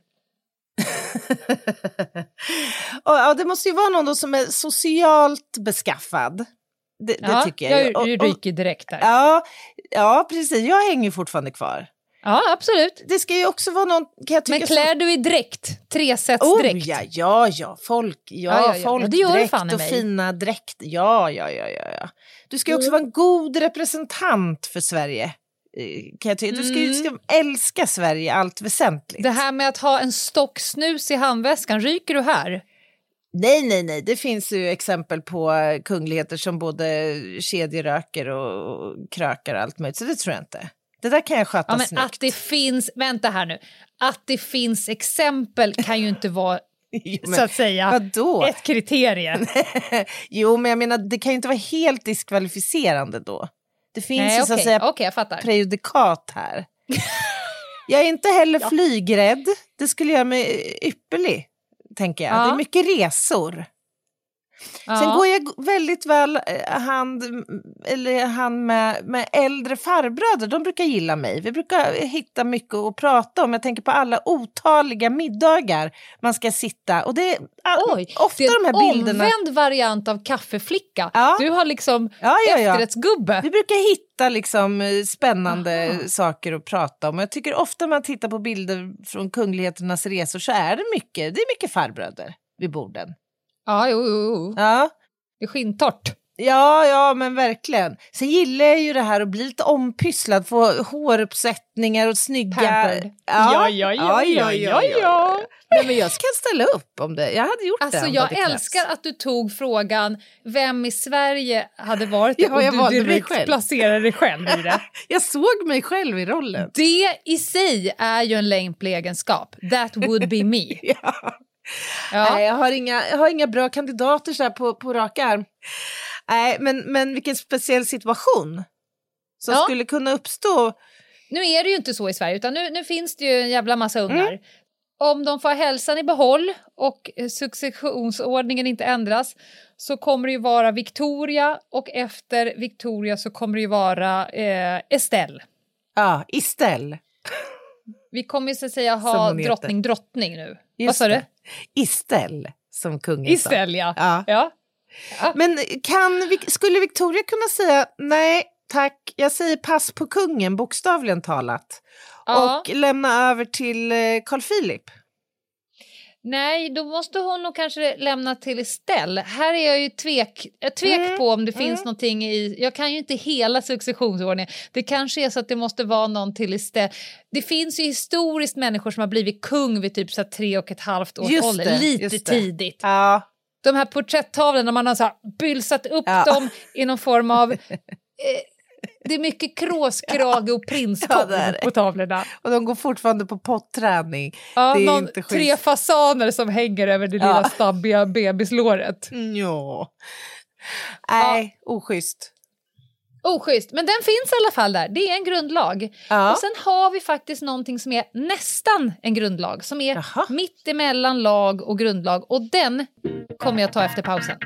Ja, det måste ju vara någon då som är socialt beskaffad. Det, ja, det tycker jag. Jag, jag ryker direkt här. Ja, ja, precis. Jag hänger fortfarande Ja, absolut. Det ska ju också vara någon... Kan jag tycka Men klär som... du i dräkt? Tresättsdräkt? Oh, ja, ja, ja. Folk, ja, ja, ja, ja. folkdräkt ja, och mig. fina dräkt. Ja, ja, ja, ja, ja. Du ska ju också mm. vara en god representant för Sverige. Kan jag tycka. Du ska ju ska älska Sverige allt väsentligt. Det här med att ha en stock snus i handväskan, ryker du här? Nej, nej, nej. Det finns ju exempel på kungligheter som både kedjeröker och krökar och allt möjligt. Så det tror jag inte. Det där kan jag sköta ja, men snyggt. Att det finns, vänta här nu. Att det finns exempel kan ju inte vara jo, men, så att säga vadå? Ett kriterium. Jo, men jag menar det kan ju inte vara helt diskvalificerande då. Det finns Nej, ju okay. så att säga okay, jag fattar. prejudikat här. Jag är inte heller ja. flygrädd. Det skulle göra mig ypperlig, tänker jag. Ja. Det är mycket resor. Ja. Sen går jag väldigt väl hand, eller hand med, med äldre farbröder. De brukar gilla mig. Vi brukar hitta mycket att prata om. Jag tänker på alla otaliga middagar man ska sitta. Och det är Oj, ofta det är de här bilderna. En omvänd variant av kaffeflicka. Ja. Du har liksom ja, ja, ja. efterrättsgubbe. Vi brukar hitta liksom spännande Aha. saker att prata om. Jag tycker ofta när man tittar på bilder från kungligheternas resor så är det mycket, det är mycket farbröder vid borden. Ja, jo, jo, jo. Ja. Det är skintort. Ja, ja, men verkligen. Sen gillar jag ju det här att bli lite ompysslad, få håruppsättningar och snygga... Pampered. Ja, ja, ja, ja, ja, ja, ja. Nej, men jag ska ställa upp om det. Jag hade gjort alltså, det. Alltså, jag älskar krävs. Att du tog frågan vem i Sverige hade varit det ja, och jag du direkt placerade dig själv i det. Jag såg mig själv i rollen. Det i sig är ju en lämplig egenskap. That would be me. ja. Ja. Nej, jag har inga, jag har inga bra kandidater så här på, på rak arm. Nej, men, men vilken speciell situation som ja. skulle kunna uppstå. Nu är det ju inte så i Sverige, utan nu, nu finns det ju en jävla massa ungar. Mm. Om de får hälsan i behåll och successionsordningen inte ändras så kommer det ju vara Victoria och efter Victoria så kommer det ju vara eh, Estelle. Ja, Estelle. Vi kommer ju så att säga ha drottning drottning nu. Just Vad sa du? Estelle som kungen Estelle, ja. ja. ja. ja. Men kan, skulle Victoria kunna säga nej tack, jag säger pass på kungen bokstavligen talat ja. och lämna över till Carl Philip? Nej, då måste hon nog kanske lämna till Estelle. Här är jag ju tvek, jag tvek mm. på om det finns mm. någonting i... Jag kan ju inte hela successionsordningen. Det kanske är så att det måste vara någon till Estelle. Det finns ju historiskt människor som har blivit kung vid typ så här tre och ett halvt års just ålder. Det, lite tidigt. Ja. De här porträtttavlorna, man har så här bylsat upp ja. dem i någon form av... Eh, det är mycket kråskrage och prinskorv ja, på tavlorna. Och de går fortfarande på potträning. Ja, det är någon, inte tre fasaner som hänger över det ja. lilla stabbiga bebislåret. Ja. Nej, ja. oschysst. Oschysst, men den finns i alla fall där. Det är en grundlag. Ja. Och sen har vi faktiskt någonting som är nästan en grundlag. Som är Jaha. mitt emellan lag och grundlag. Och den kommer jag ta efter pausen.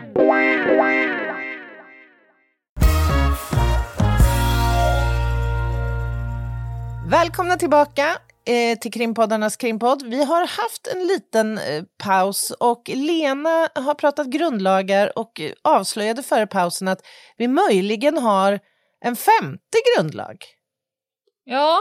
Välkomna tillbaka eh, till Krimpoddarnas krimpodd. Vi har haft en liten eh, paus och Lena har pratat grundlagar och eh, avslöjade före pausen att vi möjligen har en femte grundlag. Ja,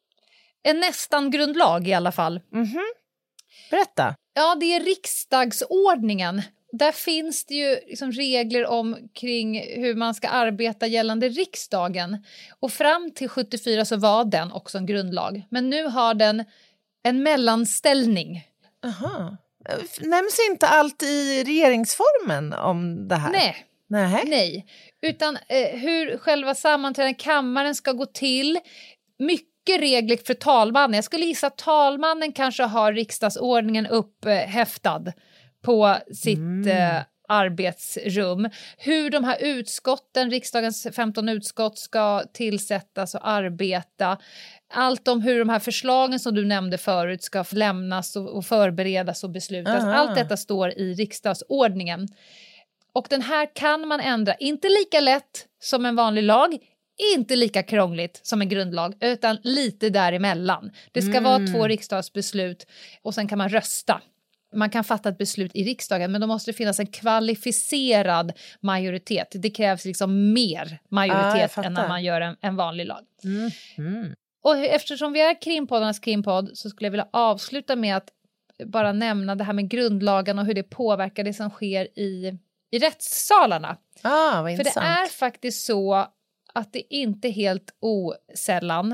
en nästan grundlag i alla fall. Mm-hmm. Berätta. Ja, det är riksdagsordningen. Där finns det ju liksom regler om kring hur man ska arbeta gällande riksdagen. Och fram till sjuttiofyra så var den också en grundlag. Men nu har den en mellanställning. Aha. Nämns inte allt i regeringsformen om det här? Nej. Nej. Nej. Utan eh, hur själva sammanträden kammaren ska gå till. Mycket regler för talmannen. Jag skulle gissa att talmannen kanske har riksdagsordningen upphäftad på sitt mm. eh, arbetsrum. Hur de här utskotten, riksdagens femton utskott ska tillsättas och arbeta. Allt om hur de här förslagen som du nämnde förut ska lämnas och, och förberedas och beslutas. Aha. Allt detta står i riksdagsordningen. Och den här kan man ändra, inte lika lätt som en vanlig lag, inte lika krångligt som en grundlag, utan lite däremellan. Det ska mm. vara två riksdagsbeslut och sen kan man rösta. Man kan fatta ett beslut i riksdagen, men då måste det finnas en kvalificerad majoritet. Det krävs liksom mer majoritet ah, än när man gör en, en vanlig lag. Mm. Mm. Och eftersom vi är krimpoddarnas krimpodd så skulle jag vilja avsluta med att bara nämna det här med grundlagen och hur det påverkar det som sker i, i rättssalarna. Ah, vad För det är faktiskt så att det inte helt osällan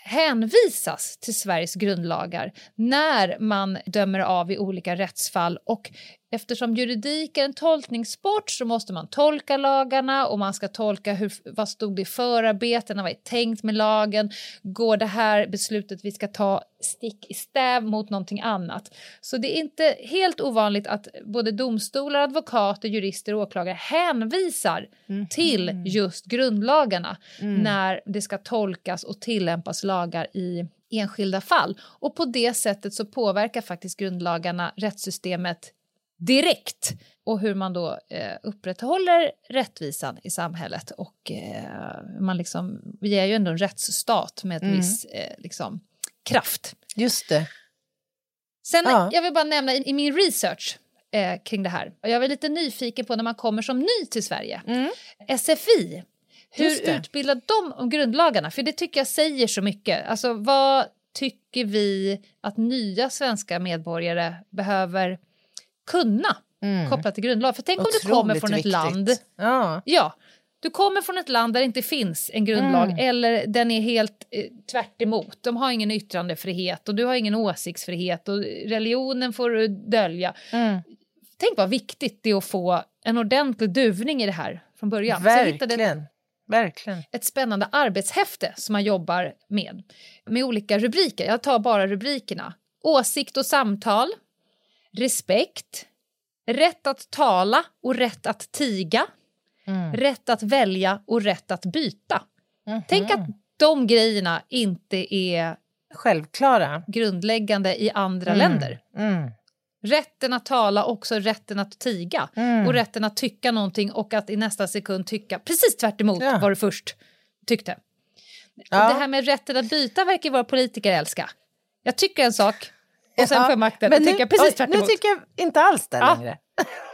hänvisas till Sveriges grundlagar när man dömer av i olika rättsfall. Och eftersom juridik är en tolkningssport så måste man tolka lagarna och man ska tolka hur, vad stod det i förarbetena, vad är tänkt med lagen, går det här beslutet vi ska ta stick i stäv mot någonting annat. Så det är inte helt ovanligt att både domstolar, advokater, jurister och åklagare hänvisar mm. till just grundlagarna mm. när det ska tolkas och tillämpas lagar i enskilda fall. Och på det sättet så påverkar faktiskt grundlagarna rättssystemet direkt. Och hur man då eh, upprätthåller rättvisan i samhället. Och eh, man liksom, vi är ju ändå en rättsstat med ett mm. viss eh, liksom, kraft. Just det. Sen, ja. jag vill bara nämna i, i min research eh, kring det här. Och jag var lite nyfiken på när man kommer som ny till Sverige. Mm. S F I, hur utbildar de om grundlagarna? För det tycker jag säger så mycket. Alltså vad tycker vi att nya svenska medborgare behöver kunna? Mm. Kopplat till grundlag. För tänk om du kommer från ett viktigt. land. Ja. ja. Du kommer från ett land där det inte finns en grundlag. Mm. Eller den är helt eh, tvärt emot. De har ingen yttrandefrihet. Och du har ingen åsiktsfrihet. Och religionen får du dölja. Mm. Tänk vad viktigt det är att få en ordentlig duvning i det här från början. Verkligen. Verkligen. Ett spännande arbetshäfte som man jobbar med. Med olika rubriker. Jag tar bara rubrikerna. Åsikt och samtal. Respekt. Rätt att tala och rätt att tiga. Mm. Rätt att välja och rätt att byta. Mm-hmm. Tänk att de grejerna inte är självklara. Grundläggande i andra mm. länder. Mm. Rätten att tala, också rätten att tiga. Mm. Och rätten att tycka någonting och att i nästa sekund tycka precis tvärt emot ja. vad du först tyckte. Ja. Det här med rätten att byta verkar våra politiker älska. Jag tycker en sak och sen ja. får makten men och tycka precis tvärt emot. Nu tycker jag inte alls det ja. längre.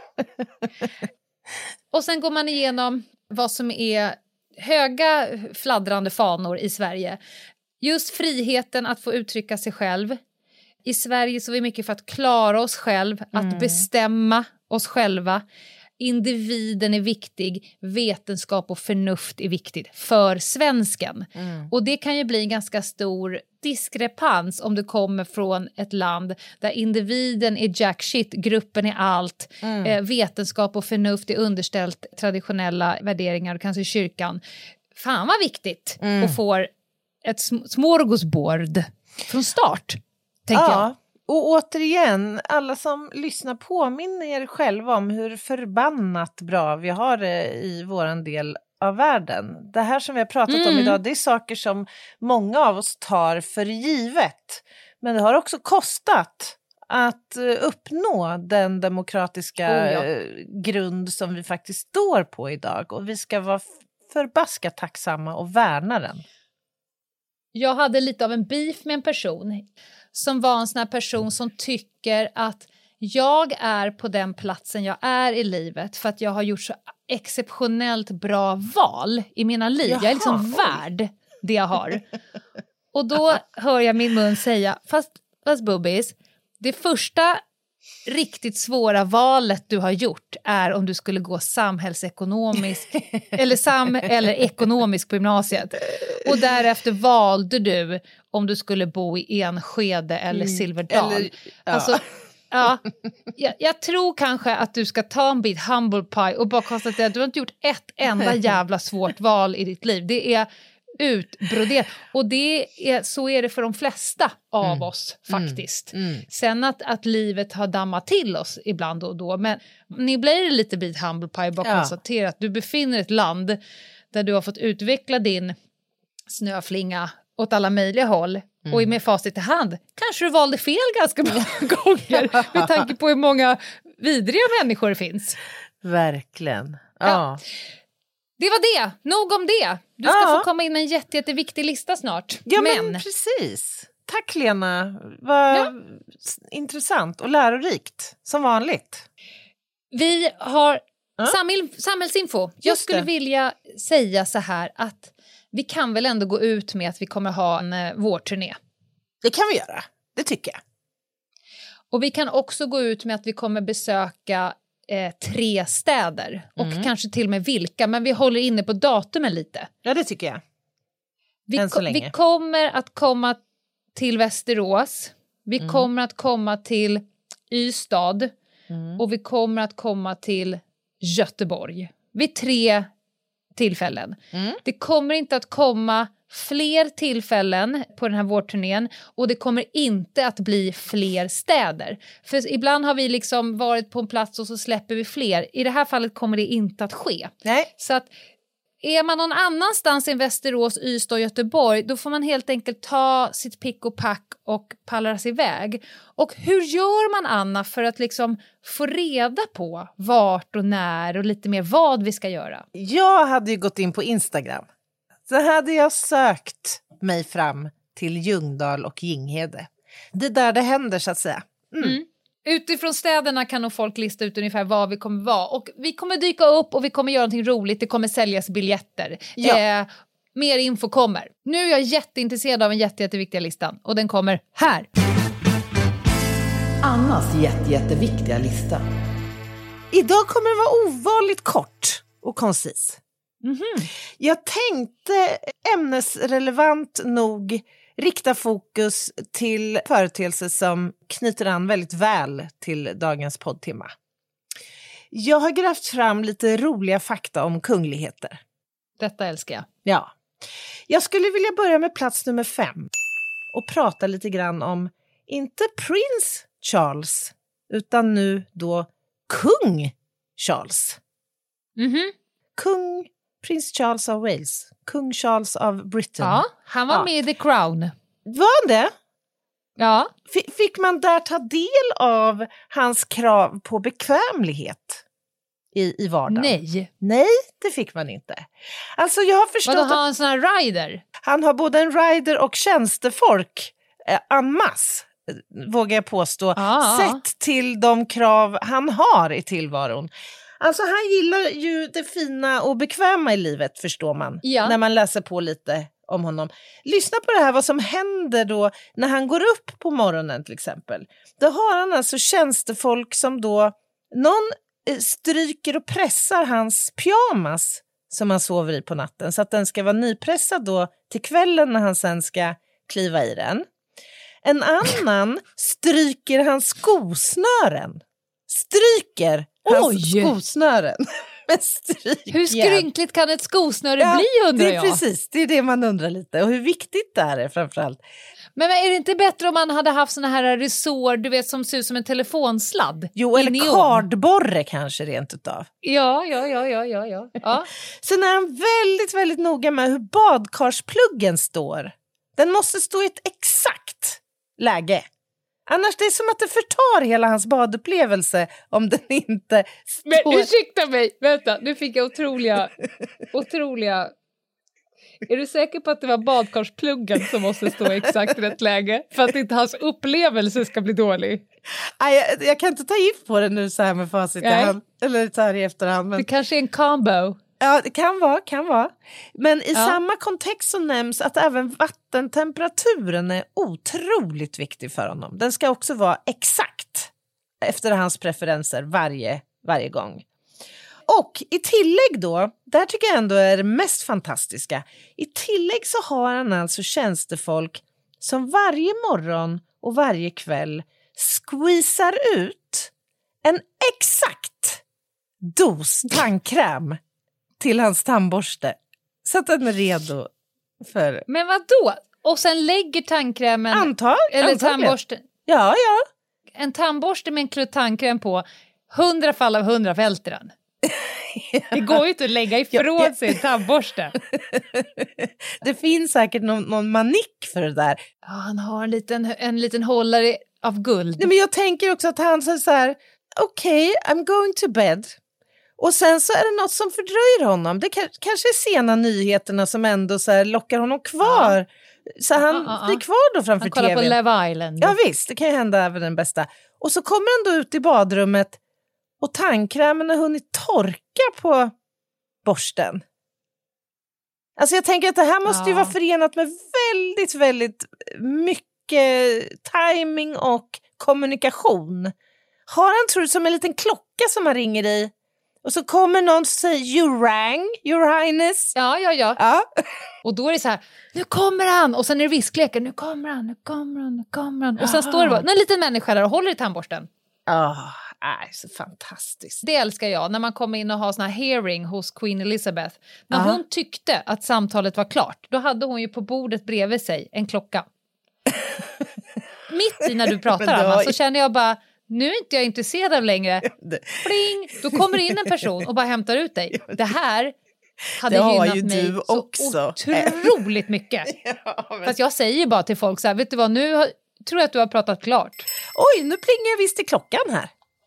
Och sen går man igenom vad som är höga fladdrande fanor i Sverige. Just friheten att få uttrycka sig själv. I Sverige så är vi mycket för att klara oss själv, mm. att bestämma oss själva. Individen är viktig, vetenskap och förnuft är viktigt för svensken. Mm. Och det kan ju bli en ganska stor diskrepans om du kommer från ett land där individen är jack shit, gruppen är allt, mm. eh, vetenskap och förnuft är underställt traditionella värderingar och kanske kyrkan. Fan vad viktigt mm. och får ett sm- smorgasbord från start. Ja, jag. Och återigen, alla som lyssnar påminner er själva om hur förbannat bra vi har det i våran del av världen. Det här som vi har pratat mm. om idag, det är saker som många av oss tar för givet. Men det har också kostat att uppnå den demokratiska oh, ja. grund som vi faktiskt står på idag. Och vi ska vara förbaskat tacksamma och värna den. Jag hade lite av en beef med en person som var en sån här person som tycker att jag är på den platsen jag är i livet för att jag har gjort så exceptionellt bra val i mina liv. Jaha. Jag är liksom värd det jag har. Och då hör jag min mun säga, fast, fast bubbis, det första riktigt svåra valet du har gjort är om du skulle gå samhällsekonomisk eller sam eller ekonomisk på gymnasiet. Och därefter valde du om du skulle bo i Enskede eller Silverdal. Eller, ja. Alltså, ja, jag, jag tror kanske att du ska ta en bit humble pie och bara konstatera att du har inte gjort ett enda jävla svårt val i ditt liv. Det är utbroderat. Och det är, så är det för de flesta av mm. oss faktiskt. Mm. Mm. Sen att, att livet har dammat till oss ibland och då. Men ni blir lite bit humble pie bara ja. konstatera att du befinner i ett land där du har fått utveckla din snöflinga åt alla möjliga håll. Mm. Och med facit i hand kanske du valde fel ganska många gånger med tanke på hur många vidriga människor det finns. Verkligen. Ja. ja. Det var det. Nog om det. Du ska ja. få komma in med en jätte, jätteviktig lista snart. Ja, men, men precis. Tack Lena. Vad ja. intressant och lärorikt. Som vanligt. Vi har ja. samhäll, samhällsinfo. Just Jag skulle det. vilja säga så här att vi kan väl ändå gå ut med att vi kommer ha en uh, vårturné. Det kan vi göra. Det tycker jag. Och vi kan också gå ut med att vi kommer besöka Eh, tre städer och mm. kanske till och med vilka, men vi håller inne på datumen lite. Ja, det tycker jag. Vi, ko- vi kommer att komma till Västerås, vi mm. kommer att komma till Ystad mm. och vi kommer att komma till Göteborg. Vid tre tillfällen. Mm. Det kommer inte att komma fler tillfällen på den här vårturnén och det kommer inte att bli fler städer. För ibland har vi liksom varit på en plats och så släpper vi fler. I det här fallet kommer det inte att ske. Nej. Så att Är man någon annanstans i Västerås, Ystad och Göteborg, då får man helt enkelt ta sitt pick och pack och pallras iväg. Och hur gör man, Anna, för att liksom få reda på vart och när och lite mer vad vi ska göra? Jag hade ju gått in på Instagram. Så hade jag sökt mig fram till Ljungdal och Ginghede. Det är där det händer, så att säga. Mm. Mm. Utifrån städerna kan nog folk lista ut ungefär vad vi kommer vara. Och vi kommer dyka upp och vi kommer göra någonting roligt. Det kommer säljas biljetter. Ja. Eh, mer info kommer. Nu är jag jätteintresserad av en jätte, jätteviktiga listan. Och den kommer här. Annas jätte, jätteviktiga lista. Idag kommer det vara ovanligt kort och koncis. Mm-hmm. Jag tänkte ämnesrelevant nog rikta fokus till företeelser som knyter an väldigt väl till dagens poddtimma. Jag har grävt fram lite roliga fakta om kungligheter. Detta älskar jag. Ja. Jag skulle vilja börja med plats nummer fem och prata lite grann om, inte prins Charles, utan nu då kung Charles. Mm-hmm. Kung prins Charles av Wales. Kung Charles av Britain. Ja, han var Ja. med i The Crown. Var det? Ja. F- fick man där ta del av hans krav på bekvämlighet i, i vardagen? Nej. Nej, det fick man inte. Alltså jag har förstått Vadå, att ha en sån här rider? han har både en rider och tjänstefolk eh, en masse, vågar jag påstå, Ah. sett till de krav han har i tillvaron. Alltså han gillar ju det fina och bekväma i livet, förstår man, Ja. när man läser på lite om honom. Lyssna på det här, vad som händer då när han går upp på morgonen till exempel. Då har han alltså tjänstefolk som då, någon eh, stryker och pressar hans pyjamas som han sover i på natten, så att den ska vara nypressad då till kvällen när han sen ska kliva i den. En annan stryker hans skosnören. Stryker hans Oj! skosnören. Med strykjärn. Hur skrynkligt kan ett skosnöre Ja, bli, undrar det är jag? precis, det är det man undrar lite. Och hur viktigt det här är framförallt. Men, men är det inte bättre om man hade haft såna här resår, du vet, som ser ut som en telefonsladd? Jo, I eller neon? kardborre kanske rent utav. Ja, ja, ja, ja, ja, ja. ja. Sen är han väldigt, väldigt noga med hur badkarspluggen står. Den måste stå i ett exakt läge. Annars det är som att det förtar hela hans badupplevelse om den inte står... Men ursäkta mig, vänta, nu fick jag otroliga, otroliga... Är du säker på att det var badkarspluggen som måste stå i exakt rätt läge? För att inte hans upplevelse ska bli dålig. Aj, jag, jag kan inte ta gift på det nu så här med facit i Nej. hand. Eller så här i efterhand. Men... Det kanske är en combo. Ja, det kan vara, kan vara. Men i Ja. samma kontext så nämns att även vattentemperaturen är otroligt viktig för honom. Den ska också vara exakt efter hans preferenser varje, varje gång. Och i tillägg då, där tycker jag ändå är det mest fantastiska. I tillägg så har han alltså tjänstefolk som varje morgon och varje kväll squeezar ut en exakt dos tandkräm till hans tandborste. Så att den är redo för... Men vad då? Och sen lägger tandkrämen... Antag, eller antagligen. tandborsten. Ja, ja. En tandborste med en klutt tandkräm på. Hundra fall av hundra välter den. Det går ju inte att lägga ifrån Ja, ja. sig en tandborste. Det finns säkert någon, någon manick för det där. Ja, han har en liten, en liten hållare av guld. Nej, men jag tänker också att han säger så här: okej, okay, I'm going to bed. Och sen så är det något som fördröjer honom. Det kan, kanske är sena nyheterna som ändå så här lockar honom kvar. Ja. Så han Ja, ja, ja. blir kvar då framför Han kollar tvn. på Love Island. Ja visst, det kan ju hända även den bästa. Och så kommer han då ut i badrummet och tandkrämen har hunnit torka på borsten. Alltså jag tänker att det här måste Ja. ju vara förenat med väldigt, väldigt mycket timing och kommunikation. Har han, tror du, som en liten klocka som han ringer i? Och så kommer någon och säger you rang, your highness. Ja, ja, ja. Ja. Och då är det så här, nu kommer han! Och sen är det viskleken, nu kommer han, nu kommer han, nu kommer han. Och sen Ja. står det bara, en liten människa där och håller i tandborsten. Oh, nej, så fantastiskt. Det älskar jag, när man kommer in och har sån här hearing hos Queen Elizabeth. När Ja. hon tyckte att samtalet var klart, då hade hon ju på bordet bredvid sig en klocka. Mitt i när du pratar, Men då- Anna, så känner jag bara, nu är inte jag intresserad av längre. Det- Pling! Då kommer in en person och bara hämtar ut dig. Det här hade det har gynnat ju mig du så också. otroligt mycket. Ja, men... Fast jag säger bara till folk så här, vet du vad, nu har, tror jag att du har pratat klart. Oj, nu plingar jag visst i klockan här.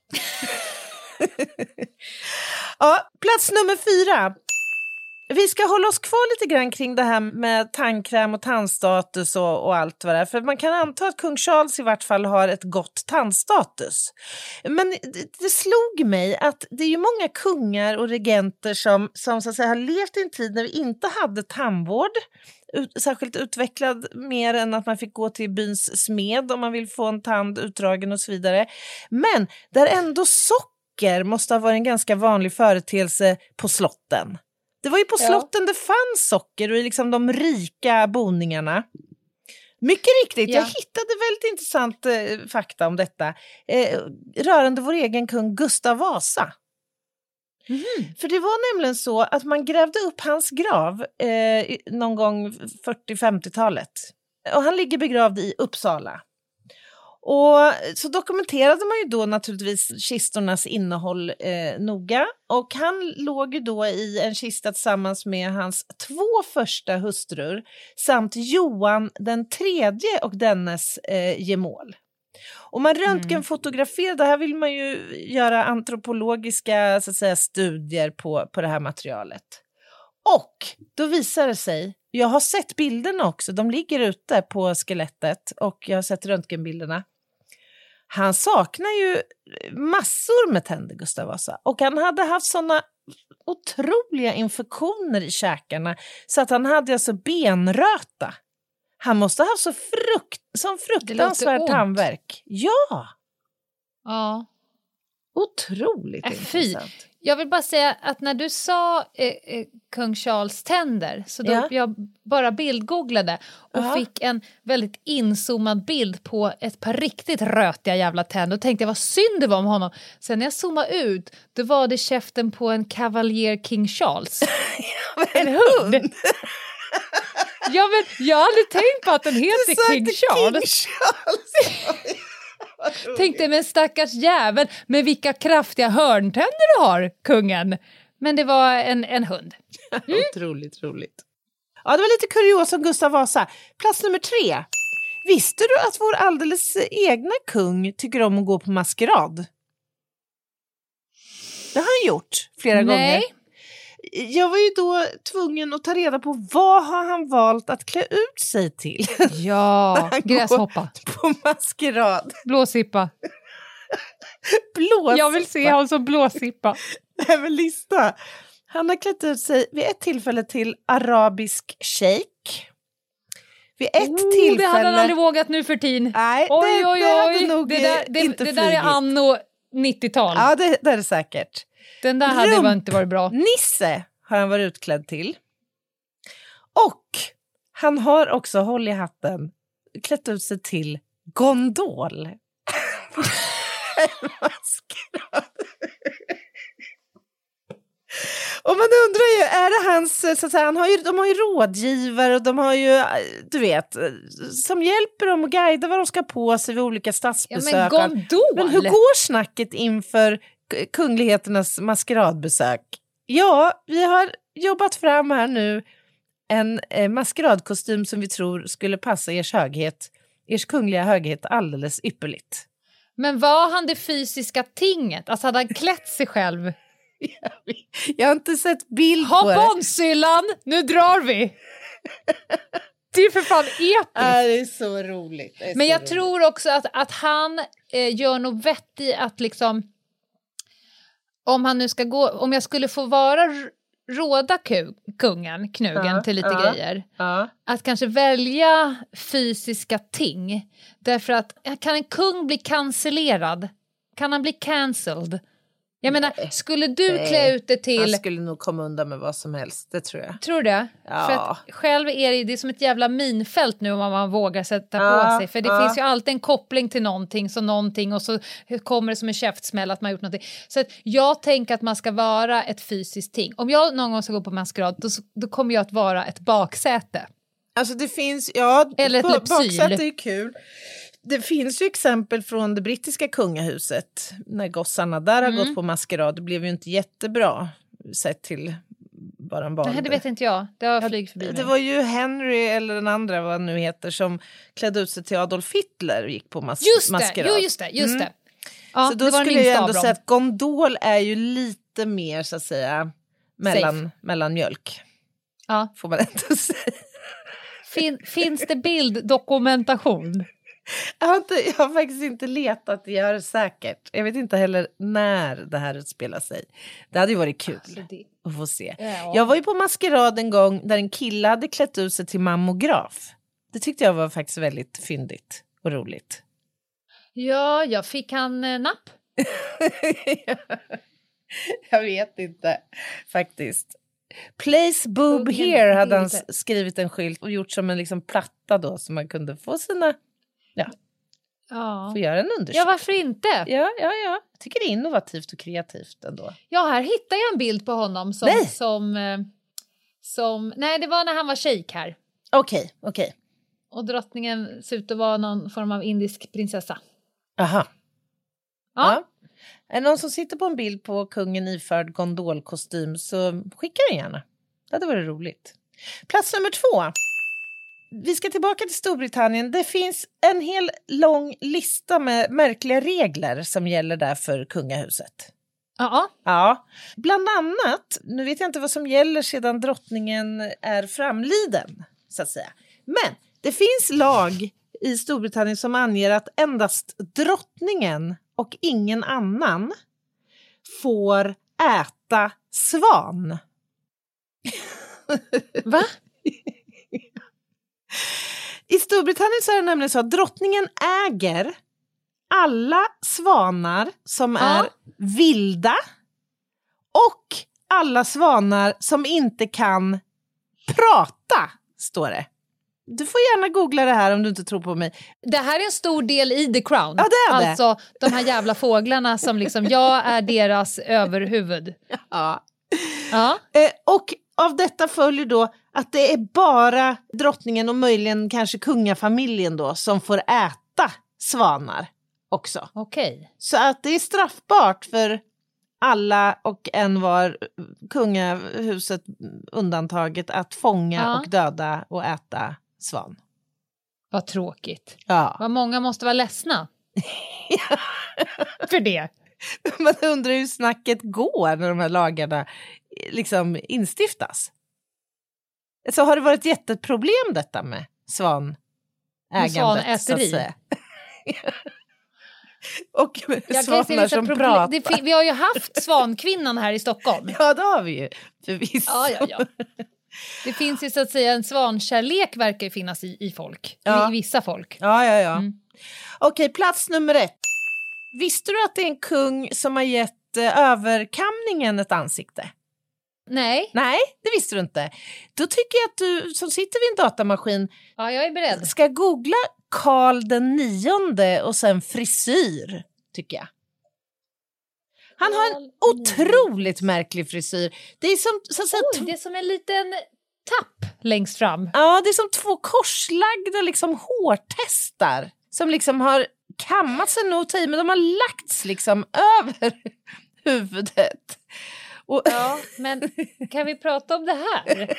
Ja, plats nummer fyra. Vi ska hålla oss kvar lite grann kring det här med tandkräm och tandstatus och, och allt vad det är. För man kan anta att kung Charles i vart fall har ett gott tandstatus. Men det, det slog mig att det är ju många kungar och regenter som, som så att säga, har levt i en tid när vi inte hade tandvård. Ut, särskilt utvecklad mer än att man fick gå till byns smed om man vill få en tand utdragen och så vidare. Men där ändå socker måste ha varit en ganska vanlig företeelse på slotten. Det var ju på slotten ja. Det fanns socker och i liksom de rika boningarna. Mycket riktigt, ja. Jag hittade väldigt intressant eh, fakta om detta. Eh, rörande vår egen kung Gustav Vasa. Mm. För det var nämligen så att man grävde upp hans grav eh, någon gång fyrtio-femtiotalet. Och han ligger begravd i Uppsala. Och så dokumenterade man ju då naturligtvis kistornas innehåll eh, noga. Och han låg ju då i en kista tillsammans med hans två första hustrur samt Johan den tredje och dennes eh, gemål. Och man röntgenfotograferade, mm. här vill man ju göra antropologiska så att säga, studier på, på det här materialet. Och då visar det sig, jag har sett bilderna också, de ligger ute på skelettet och jag har sett röntgenbilderna. Han saknar ju massor med tänder, Gustav Vasa. Och han hade haft sådana otroliga infektioner i käkarna så att han hade alltså benröta. Han måste ha haft så frukt, som fruktansvärd tandvärk. Ja! Ja. Otroligt äh, intressant. Fy. Jag vill bara säga att när du sa eh, eh, kung Charles tänder så då ja. jag bara bildgooglade och Aha. fick en väldigt inzoomad bild på ett par riktigt rötiga jävla tänder och tänkte jag vad synd det var om honom. Sen när jag zoomade ut då var det käften på en Cavalier King Charles. Ja, en hund! hund. Ja, men jag har aldrig tänkt på att den heter King Charles. King Charles. Tänkte men stackars jävel med vilka kraftiga hörntänder du har, kungen. Men det var en, en hund. Mm. Otroligt roligt. Ja, det var lite kurios om Gustav Vasa. Plats nummer tre. Visste du att vår alldeles egna kung tycker om att gå på maskerad? Det har han gjort flera Nej. gånger. Jag var ju då tvungen att ta reda på vad har han valt att klä ut sig till. Ja, gräshoppa. På maskerad. Blåsippa. Blåsippa. Jag vill se honom som blåsippa. Även lista. Han har klätt ut sig vid ett tillfälle till arabisk sheik. Vid ett oh, tillfälle... Det hade han aldrig vågat nu för tiden. Nej, oj, det, oj, det oj. nog det där, det, inte det där är anno nittiotal. Ja, det, det är det säkert. Den där hade Rump, inte varit bra. Nisse har han varit utklädd till. Och han har också, håll i hatten, klätt ut sig till gondol. Och man undrar ju, är det hans, så att säga, han har ju, de har ju rådgivare och de har ju, du vet, som hjälper dem att guida vad de ska på sig vid olika stadsbesök. Ja, men gondol! Men hur går snacket inför kungligheternas maskeradbesök? Ja, vi har jobbat fram här nu en eh, maskeradkostym som vi tror skulle passa ers höghet, ers kungliga höghet alldeles ypperligt. Men var han det fysiska tinget? Alltså hade han klätt sig själv? Jag har inte sett bild på det. Hopp on, Syllan! Nu drar vi! Det är för fan episkt. Ja, det är så roligt. Är Men så jag roligt. tror också att, att han eh, gör nog vett i att liksom... Om han nu ska gå... Om jag skulle få vara r- råda ku, kungen, knugen, ja, till lite ja, grejer. Ja. Att kanske välja fysiska ting. Därför att kan en kung bli cancellerad? Kan han bli cancelled? Jag menar, skulle du Nej. klä ut det till... Han skulle nog komma undan med vad som helst, det tror jag. Tror du det? Ja. För att själv är det, det är som ett jävla minfält nu om man vågar sätta ja, på sig. För det ja. finns ju alltid en koppling till någonting, så någonting och så kommer det som en käftsmäll att man har gjort någonting. Så att jag tänker att man ska vara ett fysiskt ting. Om jag någon gång ska gå på maskerad, då, då kommer jag att vara ett baksäte. Alltså det finns, ja, eller ett lypsyl. Baksäte är kul. Det finns ju exempel från det brittiska kungahuset när gossarna där har mm. gått på maskerad. Det blev ju inte jättebra sett till vad de valde. Nej, det vet inte jag. Det har flugit förbi mig. Det var ju Henry eller den andra, vad han nu heter, som klädde ut sig till Adolf Hitler och gick på mas- just det, maskerad. Jo, just det, just mm. det. Ja, så då skulle jag ändå säga att gondol är ju lite mer, så att säga, mellan, mellan mjölk. Ja. Får man inte säga. Fin, finns det bilddokumentation? Jag har, inte, jag har faktiskt inte letat, det är säkert. Jag vet inte heller när det här utspelar sig. Det hade ju varit kul alltså det... att få se. Ja. Jag var ju på maskerad en gång där en kille hade klätt ut sig till mammograf. Det tyckte jag var faktiskt väldigt fyndigt och roligt. Ja, jag fick han eh, napp. Jag vet inte, faktiskt. Place boob here hade han skrivit en skylt och gjort som en liksom platta då, så man kunde få sina, ja, ja. få göra en undersökning. Ja, varför inte? Ja, ja, ja. Jag tycker det är innovativt och kreativt ändå. Ja, här hittar jag en bild på honom som, nej. som, som, nej det var när han var shejk här. Okej, okay, okej. Okay. Och drottningen ser ut att vara någon form av indisk prinsessa. Aha. Ja. ja. Är det någon som sitter på en bild på kungen iförd gondolkostym, så skicka den gärna. Det hade varit roligt. Plats nummer två. Vi ska tillbaka till Storbritannien. Det finns en hel lång lista med märkliga regler som gäller där för kungahuset. Ja. Ja. Bland annat, nu vet jag inte vad som gäller sedan drottningen är framliden, så att säga. Men det finns lag i Storbritannien som anger att endast drottningen och ingen annan får äta svan. Va? I Storbritannien så är det nämligen så att drottningen äger alla svanar som ja. är vilda och alla svanar som inte kan prata, står det. Du får gärna googla det här om du inte tror på mig. Det här är en stor del i The Crown. Ja, det är det. Alltså de här jävla fåglarna som liksom, jag är deras överhuvud. Ja. ja. Eh, och av detta följer då att det är bara drottningen och möjligen kanske kungafamiljen då som får äta svanar också. Okej. Okay. Så att det är straffbart för alla och en var kungahuset undantaget att fånga ja. och döda och äta svan. Vad tråkigt. Ja. Vad många måste vara ledsna. För det. Man undrar hur snacket går när de här lagarna liksom instiftas. Så har det varit ett jätteproblem detta med svanägandet. Svanäteri. Och svanar som pratar. Det, vi har ju haft Svankvinnan här i Stockholm. Ja, det har vi ju. Förvisso. Ja, ja, ja. Det finns ju så att säga en svankärlek verkar finnas i, i folk. Ja. I vissa folk. Ja, ja, ja. Mm. Okej, plats nummer ett. Visste du att det är en kung som har gett eh, överkamningen ett ansikte? Nej. Nej, det visste du inte. Då tycker jag att du som sitter vid en datamaskin ja, jag är beredd. ska googla Karl den nionde och sen frisyr, tycker jag. Han har en otroligt märklig frisyr. Det är som, så att säga, Oj, det är som en liten tapp längst fram. Ja, det är som två korslagda liksom hårtestar som liksom har kammat sig nog tid, men de har lagts liksom över huvudet. Och... Ja, men kan vi prata om det här?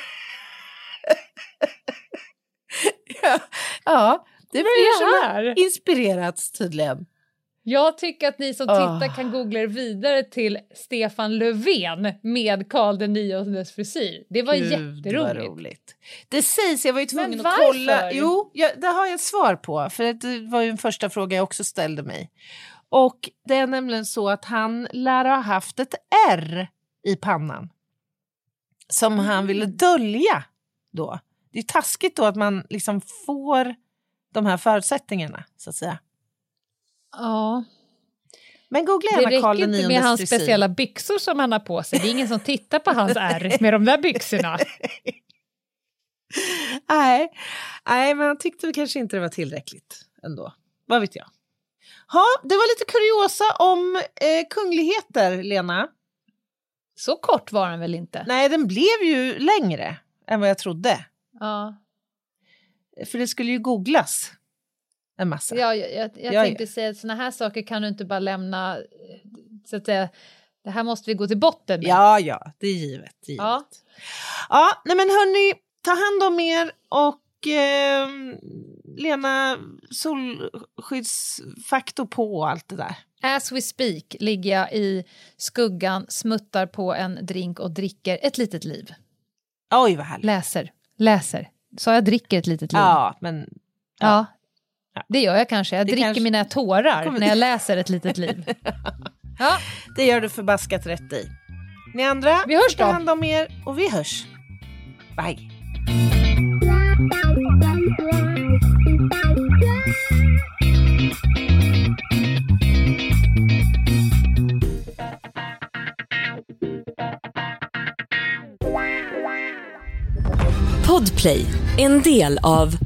ja, ja, det blir det som här inspirerats tydligen. Jag tycker att ni som tittar oh. kan googla er vidare till Stefan Löfven med Karl den niondes frisyr. Det var Gud, jätteroligt. Vad roligt. Det sägs, jag var ju tvungen att kolla. Jo, jag, det har jag ett svar på. För det var ju en första fråga jag också ställde mig. Och det är nämligen så att han lär ha haft ett R i pannan. Som mm. han ville dölja då. Det är taskigt då att man liksom får de här förutsättningarna, så att säga. Ja. Men googla gärna Karl den niondes frisyr. Det räcker inte med hans frisyr. speciella byxor som han har på sig. Det är ingen som tittar på hans ärr med de där byxorna. Nej, nej, men han tyckte kanske inte det var tillräckligt ändå. Vad vet jag. Ja, det var lite kuriosa om eh, kungligheter, Lena. Så kort var den väl inte? Nej, den blev ju längre än vad jag trodde. Ja. För det skulle ju googlas en massa. Ja, jag, jag, jag ja, tänkte ja. säga att såna här saker kan du inte bara lämna så att säga, Det här måste vi gå till botten med. Ja, ja, det är givet. Det är givet. Ja. Ja, nej men hörni, ta hand om er och eh, Lena, solskyddsfaktor på och allt det där. As we speak ligger jag i skuggan, smuttar på en drink och dricker ett litet liv. Oj, vad härligt. Läser, läser. Så jag dricker ett litet liv. Ja, men... Ja. Ja. Ja. Det gör jag kanske. Jag det dricker kanske... mina tårar Kommer... när jag läser ett litet liv. Ja. Det gör du förbaskat rätt i. Ni andra, vi hörs då. ta hand om er och vi hörs. Bye. Podplay, en del av